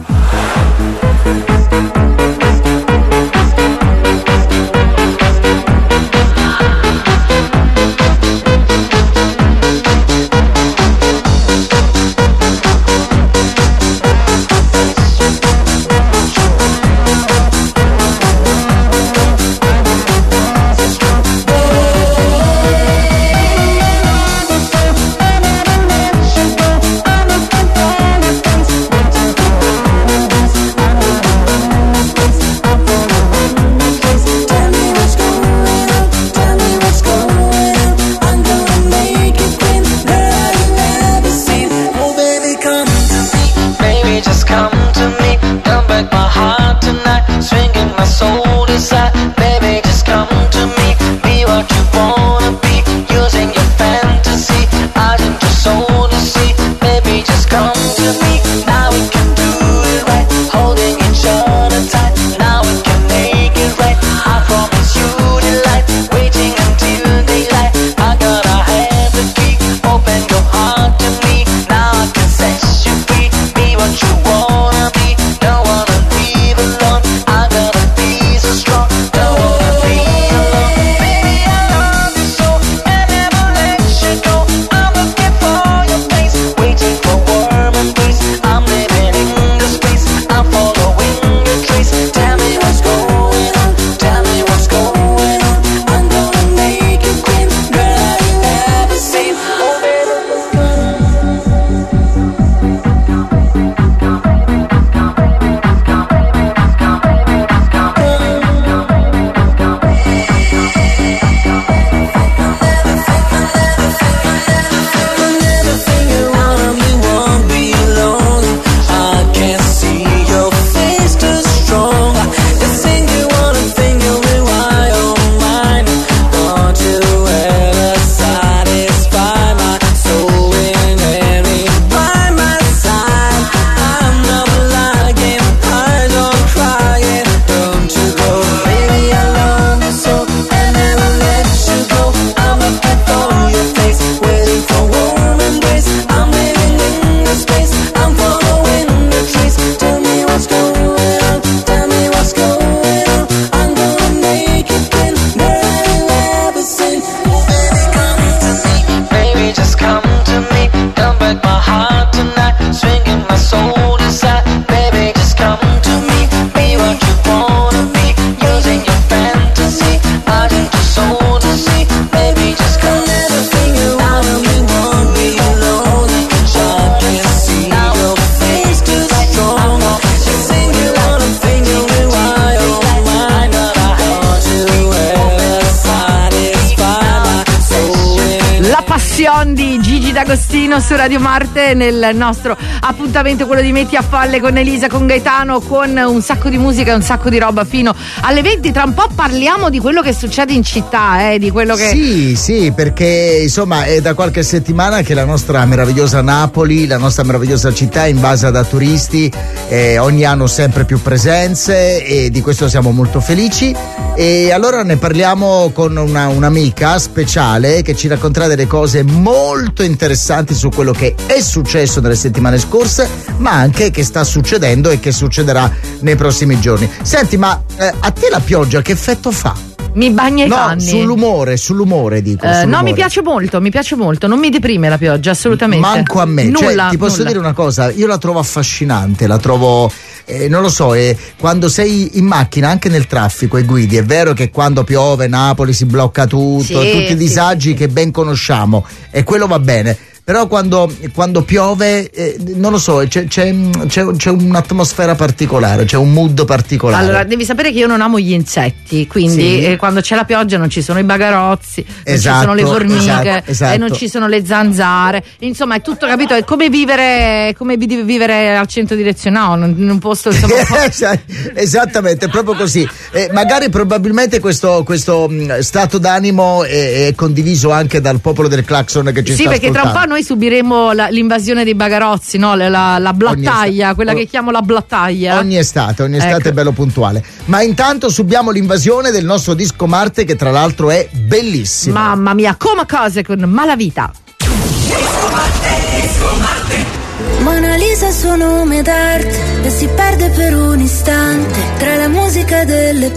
Illusion di Gigi D'Agostino su Radio Marte, nel nostro appuntamento, quello di Metti a Folle con Elisa, con Gaetano, con un sacco di musica e un sacco di roba fino alle 20. Tra un po' parliamo di quello che succede in città, di quello che... Sì, perché insomma è da qualche settimana che la nostra meravigliosa Napoli, la nostra meravigliosa città è invasa da turisti, ogni anno sempre più presenze, e di questo siamo molto felici. E allora ne parliamo con un'amica speciale che ci racconterà delle cose molto interessanti su quello che è successo nelle settimane scorse, ma anche che sta succedendo e che succederà nei prossimi giorni. Senti, ma a te la pioggia che effetto fa? Mi bagna i panni. Sull'umore dico. No, mi piace molto, non mi deprime la pioggia, assolutamente. Manco a me. Nulla, ti posso nulla. dire una cosa, io la trovo affascinante, la trovo, non lo so, quando sei in macchina, anche nel traffico e guidi, è vero che quando piove Napoli si blocca tutto, tutti i disagi che ben conosciamo, e quello va bene. Però quando piove, non lo so, c'è un'atmosfera particolare, c'è un mood particolare. Allora, devi sapere che io non amo gli insetti, quindi quando c'è la pioggia non ci sono i bagarozzi, non ci sono le formiche, esatto. E non ci sono le zanzare. Insomma, è tutto, capito? È come vivere al centro direzionale, in un posto, insomma, esattamente, proprio così. Magari probabilmente questo stato d'animo è condiviso anche dal popolo del clacson che ci sta ascoltando. Sì, perché tra un po' noi subiremo l'invasione dei bagarozzi, no? La blattaglia, quella che chiamo la blattaglia. Ogni estate ecco. È bello puntuale. Ma intanto subiamo l'invasione del nostro disco Marte, che tra l'altro è bellissimo. Mamma mia, come cose con Malavita. Disco Marte. Mona Lisa, suo nome d'arte, e si perde per un istante tra la musica delle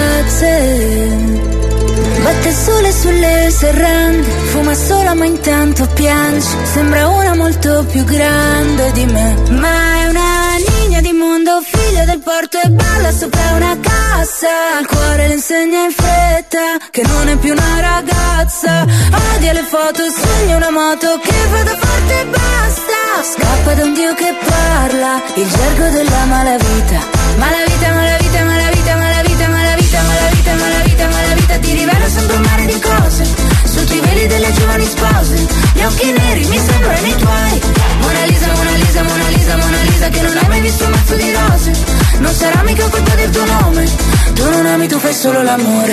piazze. Batte il sole sulle serrande, fuma sola ma intanto piange. Sembra una molto più grande di me, ma è una niña di mondo, figlia del porto, e balla sopra una cassa. Il cuore le insegna in fretta che non è più una ragazza. Odia le foto, sogna una moto che vada forte e basta. Scappa da un dio che parla il gergo della malavita. Malavita, malavita, malavita, malavita, malavita, malavita, malavita, malavita. Ti rivela sempre un mare di cose sotto i veli delle giovani spose. Gli occhi neri mi sembrano i tuoi. Mona Lisa, Mona Lisa, Mona Lisa, Mona Lisa, che non hai mai visto un mazzo di rose. Non sarà mica colpa del tuo nome. Tu non ami, tu fai solo l'amore.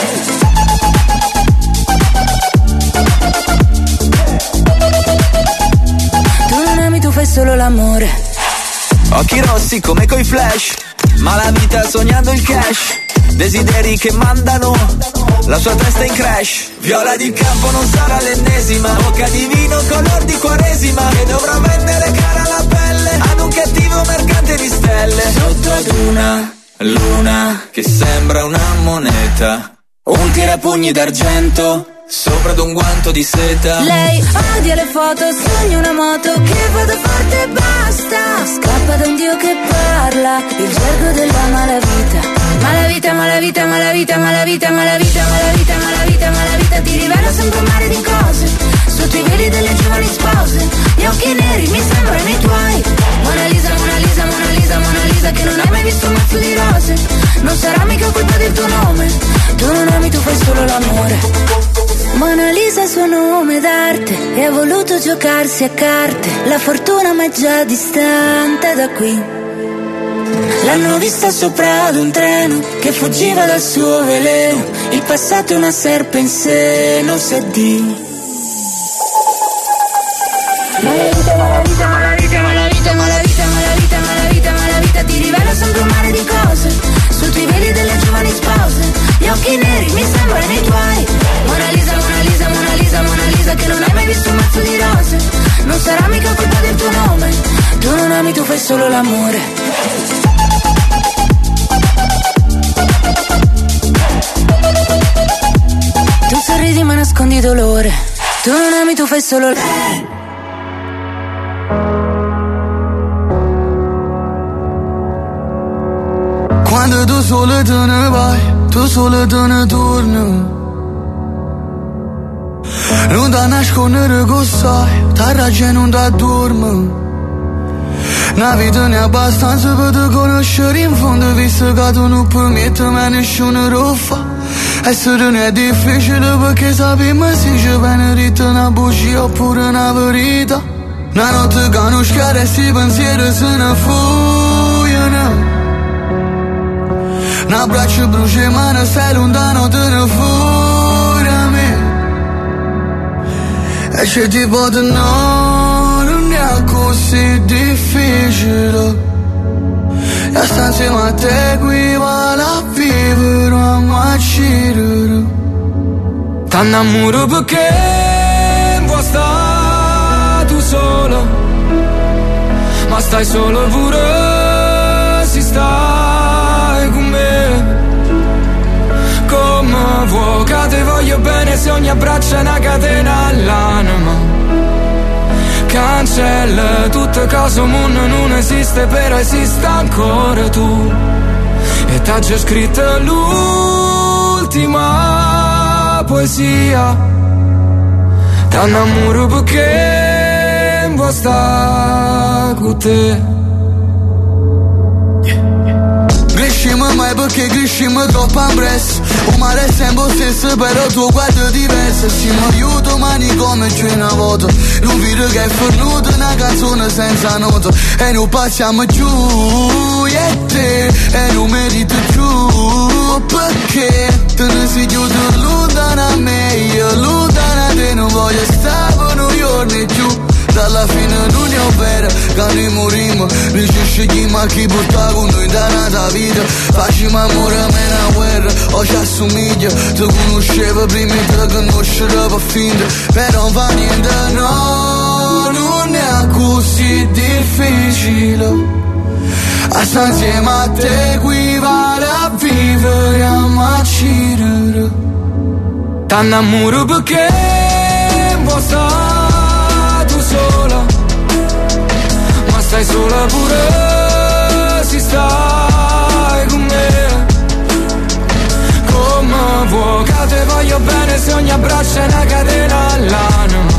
Tu non ami, tu fai solo l'amore. Occhi rossi come coi flash, ma la vita sognando il cash. Desideri che mandano la sua testa in crash. Viola di campo non sarà l'ennesima, bocca di vino color di quaresima, che dovrà vendere cara la pelle ad un cattivo mercante di stelle. Sotto ad una luna che sembra una moneta, un tirapugni d'argento sopra ad un guanto di seta. Lei odia le foto, sogna una moto che vada forte e basta. Scappa da un dio che parla il gergo della malavita. Malavita, malavita, malavita, malavita, malavita, malavita, malavita, malavita. Ti rivela sempre un mare di cose sotto i veli delle giovani spose. Gli occhi neri mi sembrano i tuoi. Mona Lisa, Mona Lisa, Mona Lisa, Mona Lisa, che non hai mai visto un mazzo di rose. Non sarà mica colpa del tuo nome. Tu non ami, tu fai solo l'amore. Mona Lisa, suo nome d'arte, e ha voluto giocarsi a carte. La fortuna ma è già distante da qui. L'hanno vista sopra ad un treno che fuggiva dal suo veleno. Il passato è una serpe in seno, se di. Malavita, malavita, malavita, malavita, malavita, malavita, malavita, malavita. Ti rivela sempre un mare di cose sotto i veli delle giovani spose. Gli occhi neri mi sembrano i tuoi. Mona Lisa, Mona Lisa, Mona Lisa, Mona Lisa, che non hai mai visto un mazzo di rose. Non sarà mica colpa del tuo nome. Tu non ami, tu fai solo l'amore. Tu sorridi ma nascondi dolore. Tu non ami, tu fai solo l'amore. Quando tu solo te ne vai, tu solo te ne torni. Non da nascondere che sai, ta ragione non da dormi. Una vita ne è abbastanza per te conoscere in fondo, visto che tu non permetti a nessuno lo fa. Essere non è difficile perché sappiamo se ci viene dritto una bugia oppure una verità. Una notte che non schiara e si pensieri se ne fuggono. Un abbraccio brucia ma non stai lontano, te ne fuori a me. E c'è tipo di no, non è così difficile. E sta insieme a te qui vale a vivere a macirere. T'annamoro perché vuoi stare tu solo, ma stai solo pure si stai con me. Come vuoi che te voglio bene se ogni abbraccio è una catena all'anima. Cancella tutte cose, mondo non esiste, però esiste ancora tu. E t'ha già scritto l'ultima poesia. T'annamoro perché vuoi stare con te. Cresciamo mai perché cresciamo troppo ampresso. Un mare è sempre stesso però tuo guardo è diverso. Siamo aiuto mani come c'è una volta. Non vedo che è fornuto una canzone senza nota. E non passiamo giù e te. E non merito giù perché te ne sei chiuso lontano a me. Io lontano a te non voglio stare per noi giorni giù. Dalla fine non è vera, che noi morimmo. Noi ci scegliamo a chi porta con noi da nata vita. Facciamo amore a me una guerra, o ci assomiglia. Ti conoscevo prima di te conoscere per finta. Però non fa niente, no, non è così difficile. A stare insieme a te equivale a vivere a macirere. T'annamoro perché vuoi stare sola, ma stai sola pure si stai con me. Come vuoi che te voglio bene se ogni abbraccio è una catena all'anima.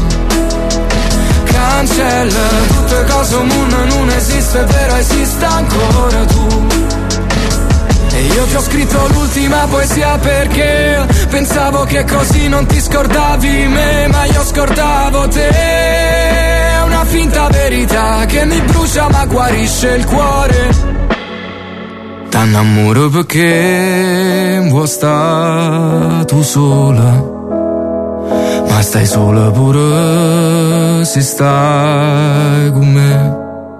Cancella tutte cose, mondo non esiste, però esiste ancora tu. E io ti ho scritto l'ultima poesia perché pensavo che così non ti scordavi me, ma io scordavo te. Una finta verità che mi brucia ma guarisce il cuore. T'annamoro perché vuoi stare tu sola, ma stai sola pure se stai con me.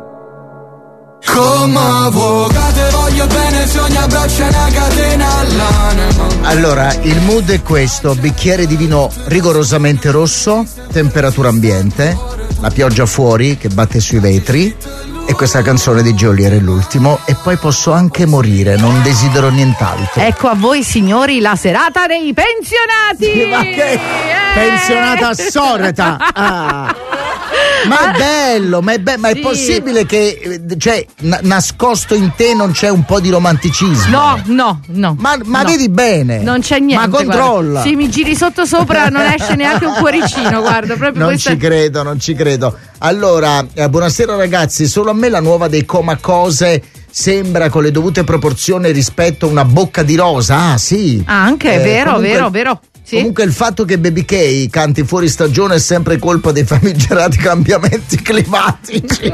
Come vuoi che te voglio bene se ogni abbraccio è una catena all'anima. Allora, il mood è questo: bicchiere di vino rigorosamente rosso, temperatura ambiente, la pioggia fuori che batte sui vetri e questa canzone di Geolier è l'ultimo. E poi posso anche morire, non desidero nient'altro. Ecco a voi signori la serata dei pensionati. Ma che pensionata assorta. Ma è bello, ma è possibile che cioè nascosto in te non c'è un po' di romanticismo? No. Ma no. Vedi bene? Non c'è niente. Ma controlla. Guarda. Se mi giri sopra non esce neanche un cuoricino, guarda, proprio non ci credo. Allora, buonasera ragazzi, solo a me la nuova dei Comacose sembra con le dovute proporzioni rispetto a una bocca di rosa. Ah, sì. Anche, vero. Sì. Comunque il fatto che Baby K canti fuori stagione è sempre colpa dei famigerati cambiamenti climatici.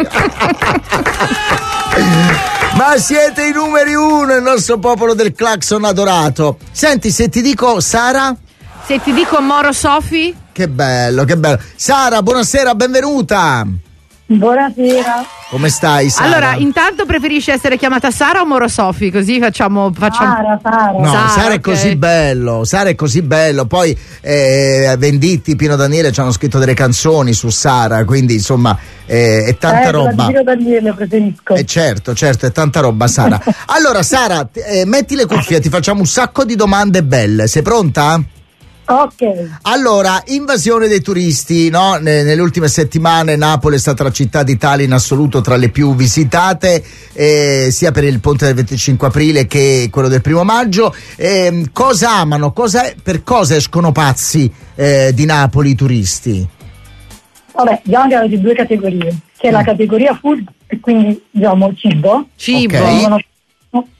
Ma siete i numeri uno, il nostro popolo del clacson adorato. Senti, se ti dico Sara? Se ti dico Moro Sofi? Che bello. Sara, buonasera, benvenuta. Buonasera. Come stai, Sara? Allora, intanto preferisci essere chiamata Sara o Moro Sofi? Così facciamo... Sara. No, Sara è così bello. Poi Venditti, Pino Daniele ci hanno scritto delle canzoni su Sara, quindi insomma è tanta roba. Pino Daniele preferisco. Certo, è tanta roba, Sara. Allora, Sara, metti le cuffie, ti facciamo un sacco di domande belle. Sei pronta? Ok. Allora, invasione dei turisti, no? Nelle ultime settimane Napoli è stata la città d'Italia in assoluto tra le più visitate, sia per il ponte del 25 aprile che quello del 1 maggio. Cosa amano? Per cosa escono pazzi di Napoli i turisti? Vabbè, diciamo che avete due categorie. C'è la categoria food, e quindi diciamo cibo. Okay.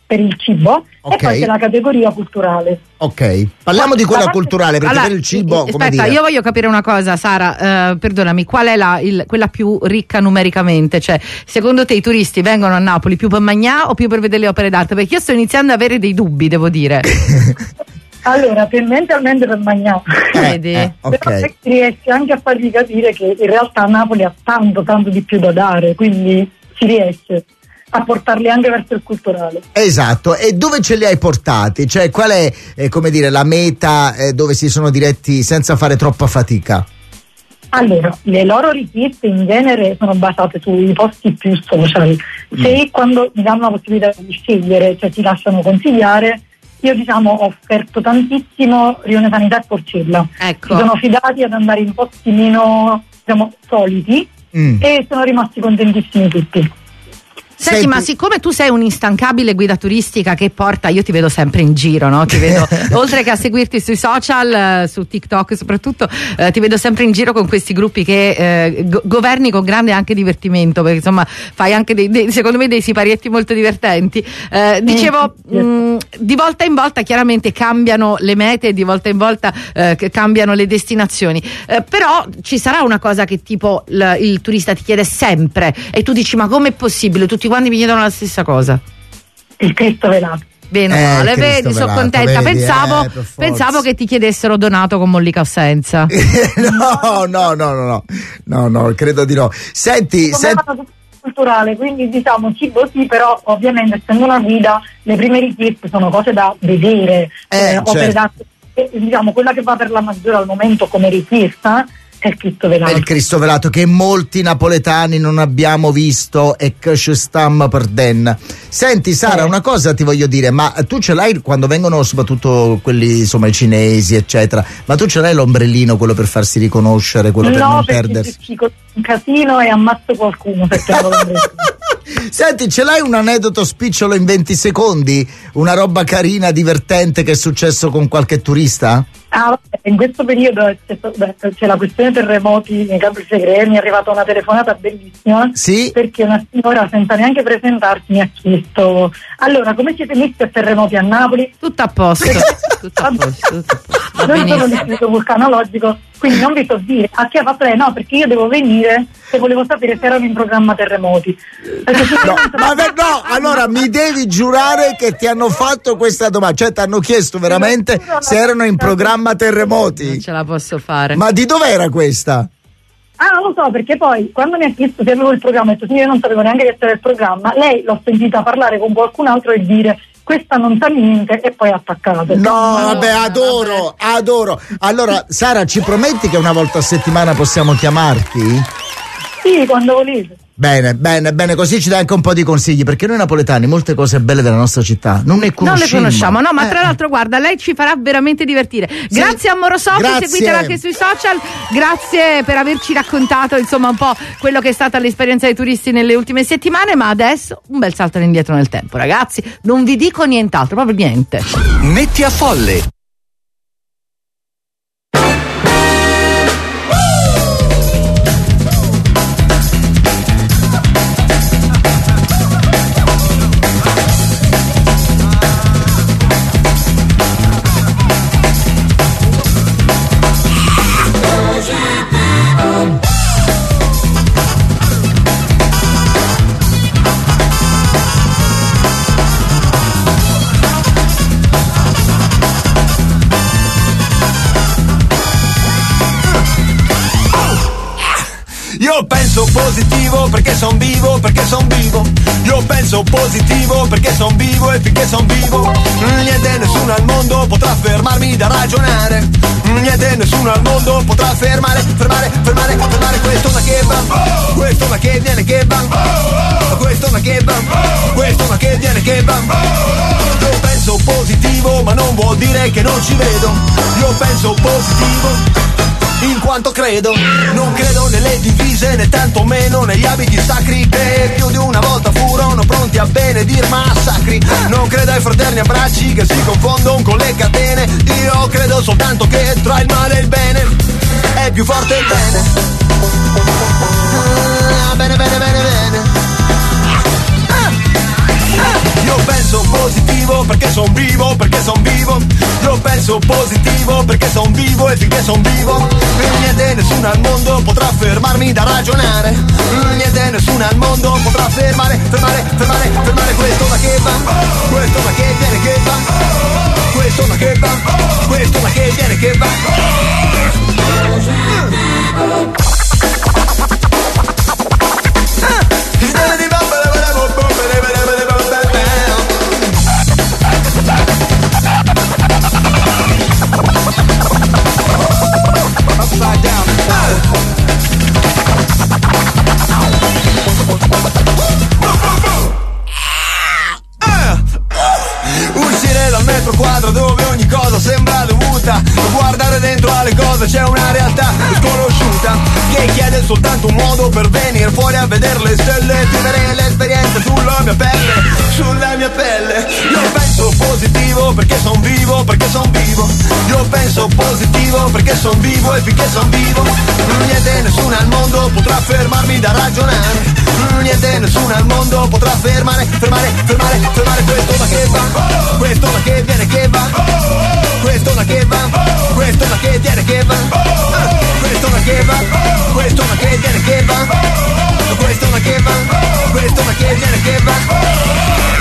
per il cibo, e poi c'è la categoria culturale. Ok, parliamo di quella culturale, perché per il cibo, come aspetta, dire... io voglio capire una cosa, Sara, perdonami, qual è quella più ricca numericamente? Cioè, secondo te i turisti vengono a Napoli più per mangiare o più per vedere le opere d'arte? Perché io sto iniziando ad avere dei dubbi, devo dire. Allora, tendenzialmente per mangiare. Vedi? Però riesce anche a fargli capire che in realtà Napoli ha tanto di più da dare, quindi si riesce a portarli anche verso il culturale. Esatto, e dove ce li hai portati? Cioè, qual è, come dire, la meta dove si sono diretti senza fare troppa fatica? Allora, le loro richieste in genere sono basate sui posti più social. Se quando mi danno la possibilità di scegliere, cioè ti lasciano consigliare, io ho offerto tantissimo Rione Sanità e Porcella. Ecco. Si sono fidati ad andare in posti meno, soliti, e sono rimasti contentissimi tutti. Senti, ma siccome tu sei un'instancabile guida turistica che porta, io ti vedo sempre in giro, no? Ti vedo, oltre che a seguirti sui social, su TikTok soprattutto, ti vedo sempre in giro con questi gruppi che governi con grande anche divertimento, perché insomma fai anche secondo me dei siparietti molto divertenti. Dicevo, di volta in volta chiaramente cambiano le mete, di volta in volta cambiano le destinazioni, però ci sarà una cosa che tipo il turista ti chiede sempre e tu dici: ma com'è possibile? Tutti quanti mi chiedono la stessa cosa. Il Cristo velato. Bene, male, vedi, sono contenta. Pensavo che ti chiedessero donato con mollica o senza. No, credo di no. Senti, culturale, quindi cibo sì, però ovviamente essendo una guida le prime richieste sono cose da vedere, opere d'arte. Quella che va per la maggiore al momento come richiesta è il Cristo velato. È il Cristo velato che molti napoletani non abbiamo visto e che ci stiamo perdendo. Senti Sara, una cosa ti voglio dire, ma tu ce l'hai quando vengono soprattutto quelli, insomma, i cinesi eccetera, ma tu ce l'hai l'ombrellino, quello per farsi riconoscere, quello per non perdersi? No, un casino e ammazzo qualcuno perché non l'ombrellino. Senti, ce l'hai un aneddoto spicciolo in 20 secondi? Una roba carina, divertente che è successo con qualche turista? In questo periodo c'è la questione terremoti nei Campi Flegrei, mi è arrivata una telefonata bellissima, sì? Perché una signora senza neanche presentarsi mi ha chiesto: allora, come siete messi a terremoti a Napoli? Tutto a posto. Tutto a posto. Noi sono l'istituto vulcanologico, quindi non vi so dire a chi ha fatto no, perché io devo venire se volevo sapere se erano in programma terremoti. Allora mi devi giurare che ti hanno fatto questa domanda, cioè ti hanno chiesto veramente se erano in programma terremoti. Non ce la posso fare. Ma di dov'era questa? Non lo so, perché poi quando mi ha chiesto se avevo il programma, ho detto sì, io non sapevo neanche che c'era il programma. Lei l'ho sentita parlare con qualcun altro e dire: questa non sa niente, e poi ha attaccato. No, vabbè, adoro. Allora, Sara, ci prometti che una volta a settimana possiamo chiamarti? Sì, quando volete. Bene, così ci dai anche un po' di consigli, perché noi napoletani molte cose belle della nostra città non le conosciamo. No, ma tra l'altro guarda, lei ci farà veramente divertire. Grazie a Morosop, seguitela anche sui social. Grazie per averci raccontato insomma un po' quello che è stata l'esperienza dei turisti nelle ultime settimane, ma adesso un bel salto indietro nel tempo, ragazzi. Non vi dico nient'altro, proprio niente. Metti a folle. Io penso positivo perché son vivo, Io penso positivo perché son vivo e finché son vivo niente, nessuno al mondo potrà fermarmi da ragionare. Niente, nessuno al mondo potrà fermare questo ma che bam, questo ma che viene che bam, questo ma che bam, questo ma che viene che bam. Io penso positivo ma non vuol dire che non ci vedo. Io penso positivo in quanto credo, non credo nelle divise né tantomeno negli abiti sacri che più di una volta furono pronti a benedir massacri. Non credo ai fraterni abbracci che si confondono con le catene. Io credo soltanto che tra il male e il bene è più forte il bene. Bene. Io penso positivo perché son vivo, perché son vivo. Io penso positivo perché son vivo e finché son vivo niente, nessuno al mondo potrà fermarmi da ragionare. Niente, nessuno al mondo potrà fermare questo ma che va, questo ma che viene che va, questo ma che va, questo ma che viene che va. Uscire dal metro quadro dove ogni cosa sembra dovuta, guardare dentro alle cose c'è una realtà sconosciuta che chiede soltanto un modo per venire fuori a vedere le stelle, vivere l'esperienza sulla mia pelle. Io penso positivo perché son vivo, perché son vivo. Io penso positivo perché son vivo e finché son vivo niente, nessuno al mondo potrà fermarmi da ragionare. Niente, nessuno al mondo potrà fermare questo ma che va, questo ma che viene che va, questo ma che va, questo ma che viene che va, questo ma che va, questo ma che viene che va, questo ma che va, questo ma che viene che va.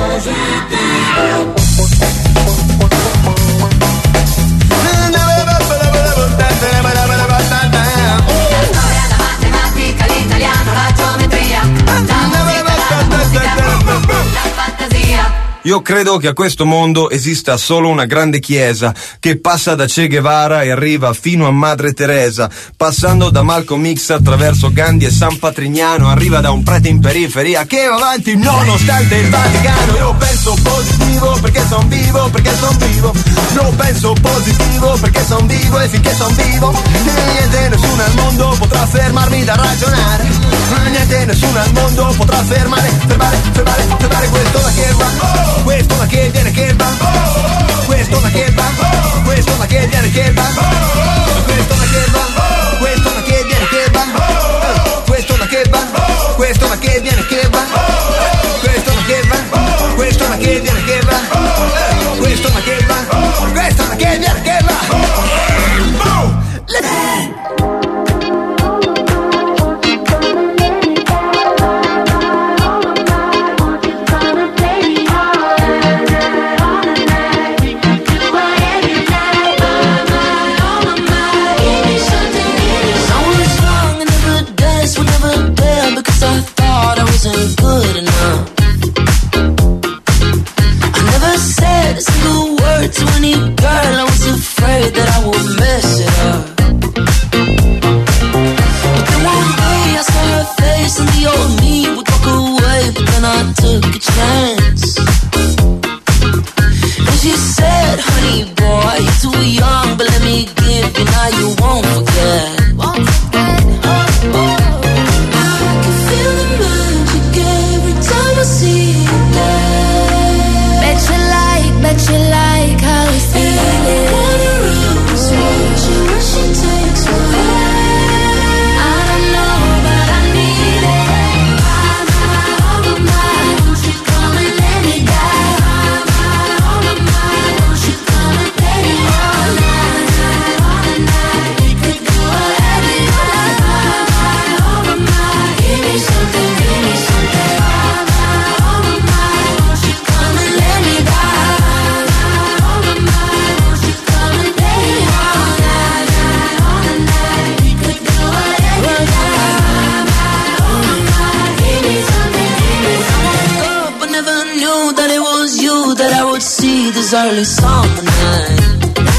Io credo che a questo mondo esista solo una grande chiesa che passa da Che Guevara e arriva fino a Madre Teresa, passando da Malcolm X attraverso Gandhi e San Patrignano, arriva da un prete in periferia che va avanti nonostante il Vaticano. Io penso positivo perché son vivo, perché son vivo. Io penso positivo perché son vivo e finché son vivo niente, nessuno al mondo potrà fermarmi da ragionare. Niente, nessuno al mondo potrà fermare questo ma che va, questo ma che viene che va, questo ma che va, questo ma che viene che va, questo ma che va, questo ma che viene che va, questo ma che va, questo ma che viene che va, questo ma che va, questo ma che viene che va, questo ma che va, questo ma che viene che va. Good enough. I never said a single word to any girl. I was afraid that I would mess it up. But then one day I saw her face and the old me would walk away. But then I took a chance. And she said, honey boy, you're too young, but let me give you, now you won't forget. Won't forget, oh, oh. Bet you like how we feel it. When she takes my hand, I don't know, but I need it. Oh my, won't you come and let me die? Oh my, won't you come and play me all night? We could do whatever you like. Oh my, give me something, give me something. Oh my, won't you come and let me die? That I would see this early summer night.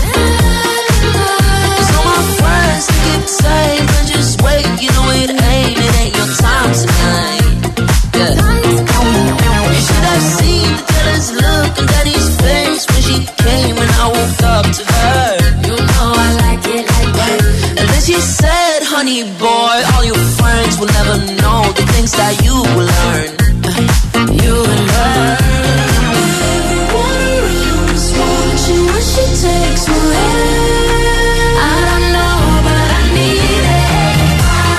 Cause all my friends think it's safe, and just wait, you know it ain't your time tonight. Yeah. You should have seen the jealous look on Daddy's face when she came and I woke up to her. You know I like it like that. And then she said, honey boy, all your friends will never know the things that you will learn. You will learn. She takes my hand. I don't know, but I need it.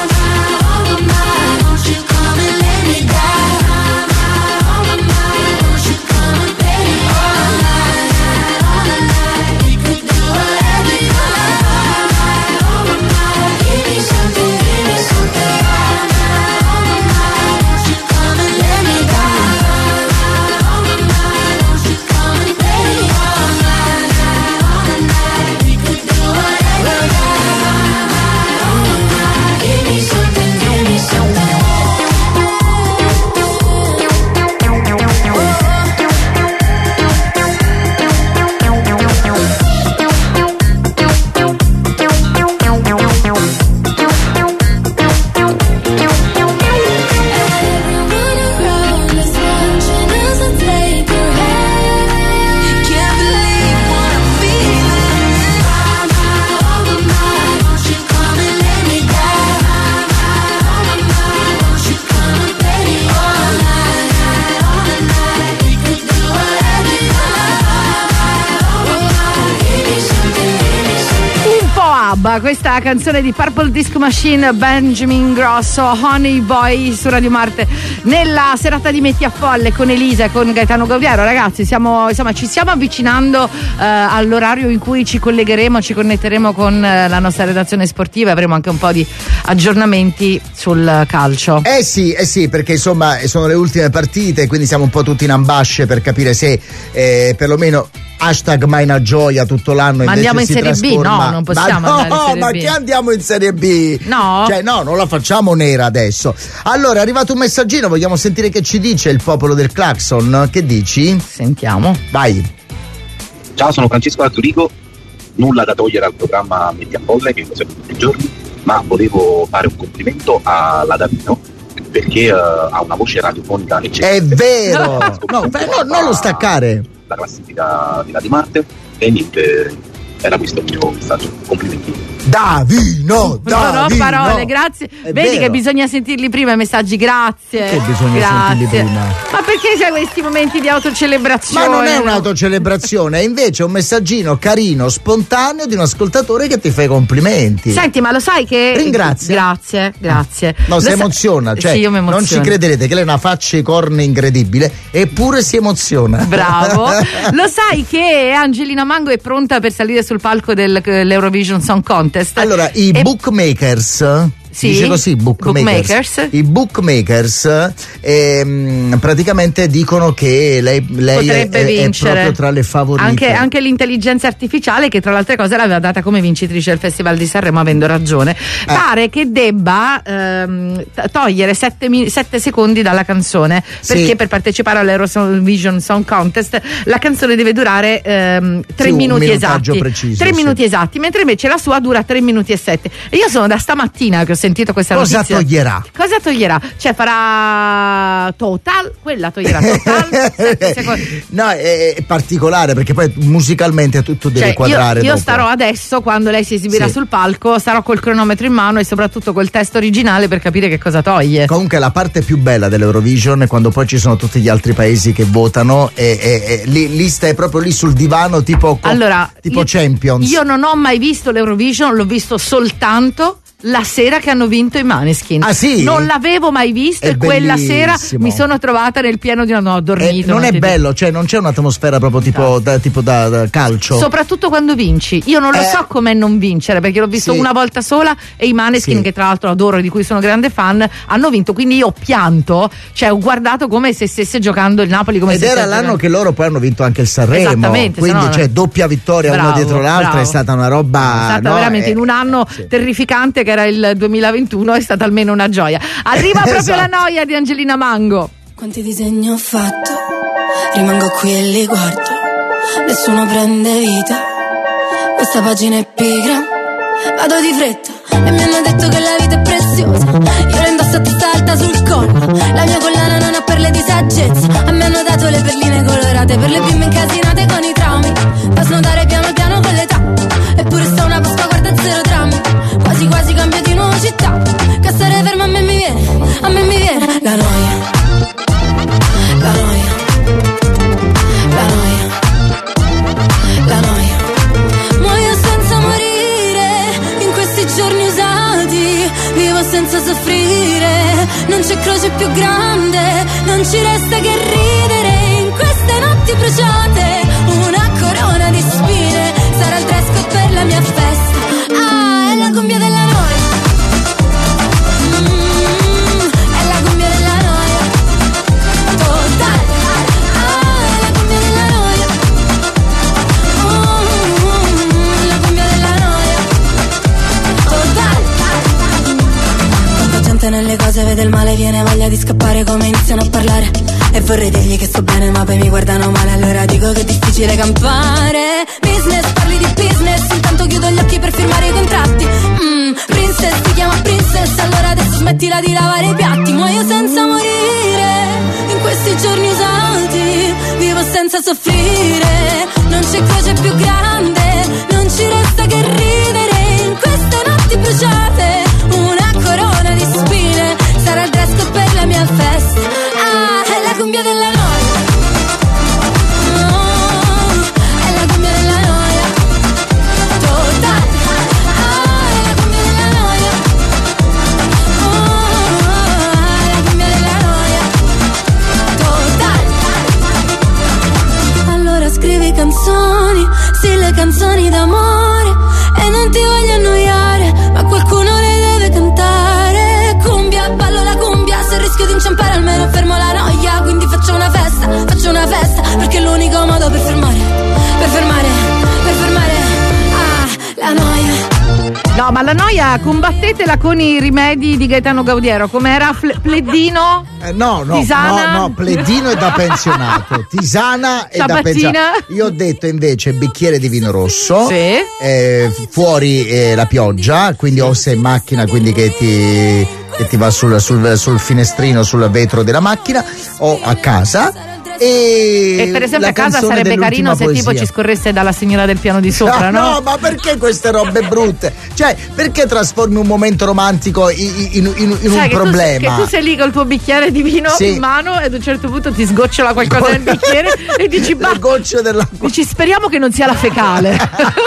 Love, questa canzone di Purple Disco Machine, Benjamin Grosso, Honey Boy su Radio Marte nella serata di Metti a Folle con Elisa e con Gaetano Gaudiero. Ragazzi, ci stiamo avvicinando all'orario in cui ci connetteremo con la nostra redazione sportiva, avremo anche un po' di aggiornamenti sul calcio. Sì, perché insomma sono le ultime partite, quindi siamo un po' tutti in ambasce per capire se perlomeno mai una gioia tutto l'anno. Ma invece andiamo in si Serie B? No, non possiamo andare in Serie ma B. che andiamo in Serie B? No. Cioè no, non la facciamo nera adesso. Allora è arrivato un messaggino, vogliamo sentire che ci dice il popolo del Claxon. Che dici? Sentiamo. Vai. Ciao, sono Francesco da Zurigo. Nulla da togliere al programma Metti a Folle che seguo tutti i giorni, ma volevo fare un complimento alla Davino perché ha una voce radiofonica eccellente. È vero. non lo staccare. La classifica di Radio Marte e niente, era questo il mio messaggio. Complimenti. Davino. Non ho parole, grazie. Vedi vero. che bisogna sentirli prima i messaggi, grazie. Che bisogna sentirli prima? Ma perché c'è questi momenti di autocelebrazione? Ma non è un'autocelebrazione, è invece un messaggino carino, spontaneo di un ascoltatore che ti fa i complimenti. Senti, ma lo sai che... Ringrazia. Grazie. No, si emoziona, cioè sì, io mi emoziono. non ci crederete che lei ha una faccia e corna incredibile, eppure si emoziona. Bravo. Lo sai che Angelina Mango è pronta per salire sul palco dell'Eurovision Song Contest? Allora, i bookmakers, sì, dice così, bookmakers. I bookmakers praticamente dicono che lei potrebbe vincere. È proprio tra le favorite. Anche l'intelligenza artificiale, che tra le altre cose l'aveva data come vincitrice del Festival di Sanremo, avendo ragione, pare che debba togliere 7 secondi dalla canzone, perché per partecipare all'Eurovision Song Contest la canzone deve durare 3 minuti esatti. Preciso, 3 minuti esatti, mentre invece la sua dura 3 minuti e 7. E io sono da stamattina che ho sentito questa notizia. Cosa toglierà? Cioè farà total? Quella toglierà total? 7 secondi. No, è particolare perché poi musicalmente tutto deve quadrare. Io starò adesso, quando lei si esibirà sul palco, starò col cronometro in mano e soprattutto col testo originale per capire che cosa toglie. Comunque la parte più bella dell'Eurovision è quando poi ci sono tutti gli altri paesi che votano e lì stai proprio lì sul divano tipo Champions. Io non ho mai visto l'Eurovision, l'ho visto soltanto la sera che hanno vinto i Maneskin. Ah sì? Non l'avevo mai visto e quella sera mi sono trovata nel pieno di ho dormito. Non è bello, cioè non c'è un'atmosfera proprio tipo da calcio. Soprattutto quando vinci. Io non lo so com'è non vincere, perché l'ho visto una volta sola e i Maneskin, che tra l'altro adoro, di cui sono grande fan, hanno vinto, quindi io ho pianto, cioè ho guardato come se stesse giocando il Napoli, ed era l'anno che loro poi hanno vinto anche il Sanremo. Esattamente, quindi cioè doppia vittoria una dietro l'altra. È stata una roba, è stata veramente in un anno terrificante che era il 2021, è stata almeno una gioia. Arriva proprio la noia di Angelina Mango. Quanti disegni ho fatto, rimango qui e li guardo, nessuno prende vita, questa pagina è pigra, vado di fretta e mi hanno detto che la vita è preziosa, io la indosso a testa alta sul collo, la mia collana non ha perle di saggezza, a me hanno dato le perline colorate per le bimbe incasinate con i traumi, fa snodare piano piano con l'età, eppure sta una Pasqua, guarda zero drammi, quasi quasi cambio di nuova città, che stare ferma a me mi viene la noia, la noia, la noia, la noia, muoio senza morire, in questi giorni usati, vivo senza soffrire, non c'è croce più grande, non ci resta che ridere, in queste notti bruciate, una corona di spine, sarà il dress code per la mia festa, è la cumbia della noia, è la cumbia della noia, totale, è la cumbia della noia, la cumbia della noia, totale. Quanta gente nelle cose vede il male, viene voglia di scappare come iniziano a parlare, e vorrei dirgli che sto bene ma poi mi guardano male, allora dico che è difficile campare. Business, parli di business, intanto chiudo gli occhi per firmare i contratti. Princess, ti chiama princess, allora adesso smettila di lavare i piatti. Muoio senza morire, in questi giorni usati, vivo senza soffrire, non c'è croce più grande, non ci resta che ridere, in queste notti bruciate, una corona di spine, sarà il dress code per la mia festa, è la cumbia della noia, è la cumbia della noia, totale, canzoni, sì le canzoni d'amore, e non ti voglio annoiare, ma qualcuno le deve cantare. Cumbia, ballo la cumbia, se rischio di inciampare almeno fermo la noia. Quindi faccio una festa, perché è l'unico modo per fermare la noia. No, ma la noia combattetela con i rimedi di Gaetano Gaudiero. Com'era? Pleddino? No, tisana? no, pleddino è da pensionato, tisana è da pensionato. Io ho detto invece bicchiere di vino rosso, sì. Fuori la pioggia, quindi o sei in macchina, quindi che ti va sul finestrino, sul vetro della macchina, o a casa. E per esempio a casa sarebbe carino se tipo ci scorresse dalla signora del piano di sopra, no? No, ma perché queste robe brutte? Cioè, perché trasformi un momento romantico in un problema? Che tu sei lì col tuo bicchiere di vino in mano e ad un certo punto ti sgocciola qualcosa nel bicchiere e dici le gocce dell'acqua. Dici speriamo che non sia la fecale.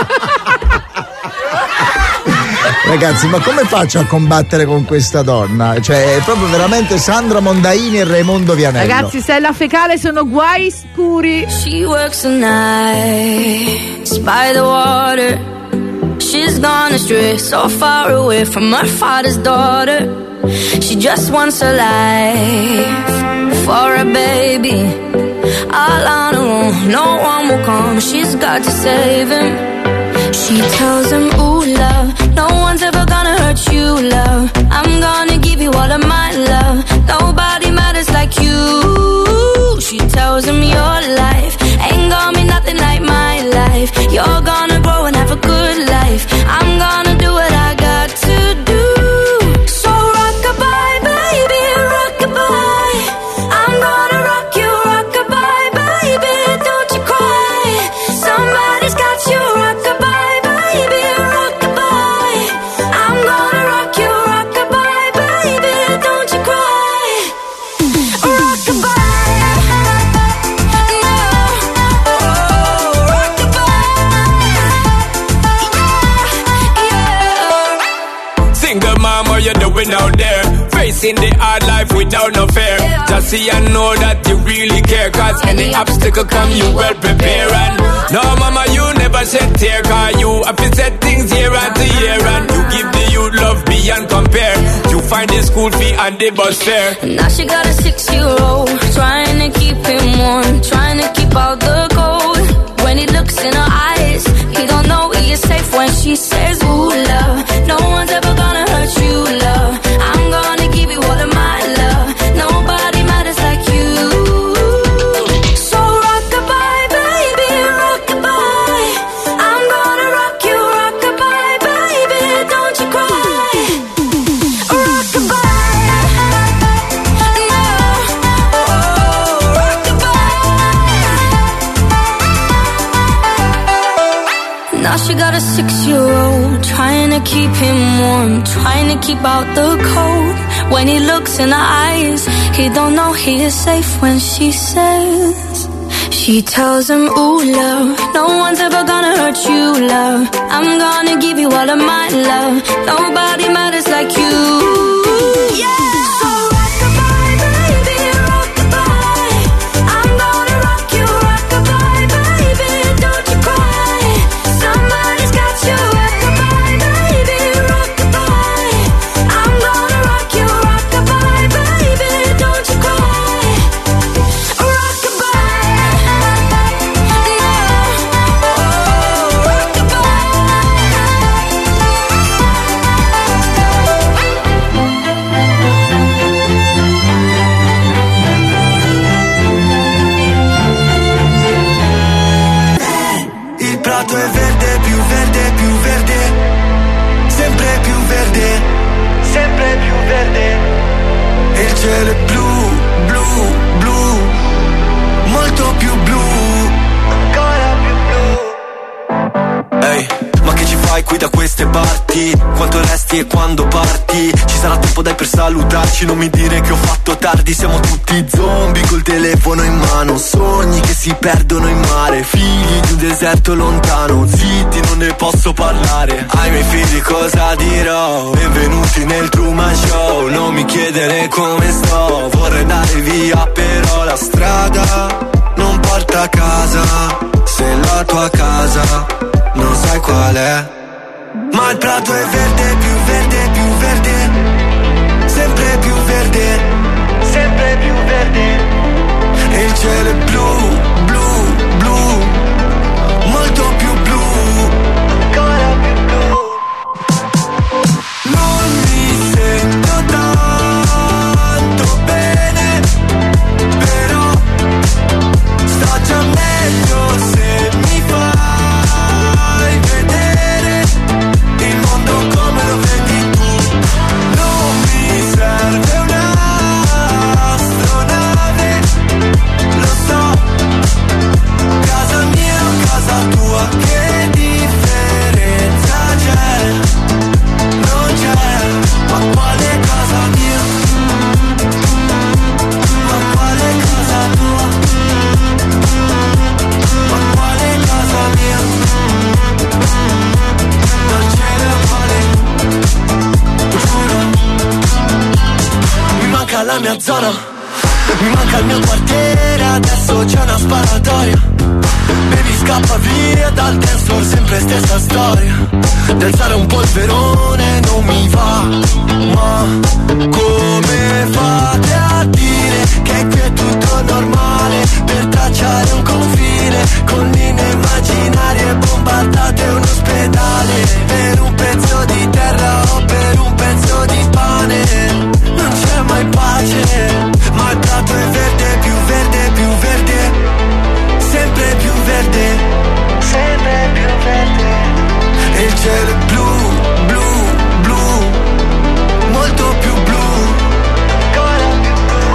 Ragazzi, ma come faccio a combattere con questa donna? Cioè, è proprio veramente Sandra Mondaini e Raimondo Vianello. Ragazzi, se è la fecale sono guai scuri. She works the nights by the water. She's gone astray, so far away from her father's daughter. She just wants a life for a baby. All on her own, no one will come. She's got to save him. She tells him, ooh, love, no one's ever gonna hurt you, love. I'm gonna give you all of my love. Nobody matters like you. She tells him your life ain't gonna be nothing like my life. You're gonna grow and have a good life. I'm gonna do what I got to do. So rock-a-bye, baby, rock-a-bye. I'm gonna rock you, rock-a-bye, baby, don't you cry. Somebody's got you, rock-a-bye. You doing out there, facing the hard life without no fear. Just see and know that you really care, cause any obstacle come you well prepare. And no mama, you never shed tear, cause you have to set things year after year. And you give the youth love beyond compare. You find the school fee and the bus fare. Now she got a 6-year-old, trying to keep him warm, trying to keep out the cold. When he looks in her eyes, he don't know he is safe when she says, ooh, love, no one's ever gonna hurt you, love. I'm gonna give you all of my love. Nobody matters like you. So rock-a-bye, baby, rock-a-bye. I'm gonna rock you, rock-a-bye, baby, don't you cry. Rock-a-bye, no, rock-a-bye. Now she got a 6-year-old, trying to keep him warm, trying to keep out the cold. When he looks in her eyes, he don't know he is safe when she says. She tells him, ooh, love, no one's ever gonna hurt you, love. I'm gonna give you all of my love. Nobody matters like you. Yeah. Il cielo è blu, blu, blu, molto più blu, ancora più blu. Ehi, ma che ci fai qui da queste parti? Quanto resti e quando parti? Ci sarà tempo dai per salutarci, non mi dire che ho fatto tardi. Siamo tutti zombie col telefono in mano, sogni che si perdono in mare, figli di un deserto lontano, zitti non ne posso parlare. Ai miei figli cosa dirò? Benvenuti nel Truman Show, non mi chiedere come sto, vorrei andare via però la strada non porta a casa. Se la tua casa, non sai qual è. Ma il prato è verde, più verde, più verde, sempre più verde, sempre più verde. E il cielo è blu, blu, blu, molto più blu, ancora più blu. Non mi sento tanto bene, però sto già meglio se mi fai vedere il mondo come lo vedi tu. Non mi serve un'astronave, lo so, casa mia o casa tua, che differenza c'è? Non c'è, ma quale casa mia? Ma quale casa tua? Ma quale casa mia? Non ce ne vale, giuro. Mi manca la mia zona, mi manca il mio quartiere, adesso c'è una sparatoria. Baby scappa via dal dance floor, sempre stessa storia. Danzare un polverone non mi va, ma come fate a dire che qui è tutto normale? Per tracciare un confine con linee immaginarie, bombardate un ospedale per un pezzo di terra o per un pezzo di pane. Non c'è mai pace, ma il prato è verde, più verde, più verde, sempre più verde, sempre più verde. E il cielo è blu, blu, blu, molto più blu, ancora più blu.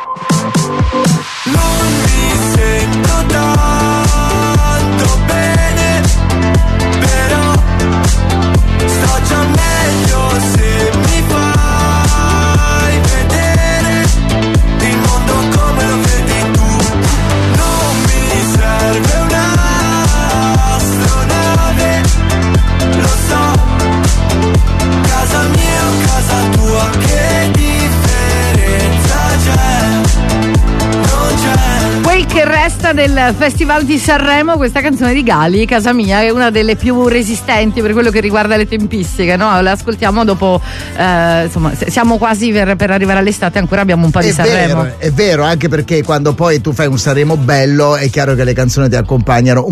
Non mi sento tanto bene, però sto già meglio se mi fai vedere il mondo come lo vedi tu. Non mi serve un'astronave, lo so, casa mia o casa tua, che differenza c'è? Non c'è. Quel che resta del Festival di Sanremo, questa canzone di Gali, Casa Mia, è una delle più resistenti per quello che riguarda le tempistiche, no? La ascoltiamo dopo, insomma, siamo quasi per arrivare all'estate, ancora abbiamo un po' di Sanremo. È vero, anche perché quando poi tu fai un Sanremo bello è chiaro che le canzoni ti accompagnano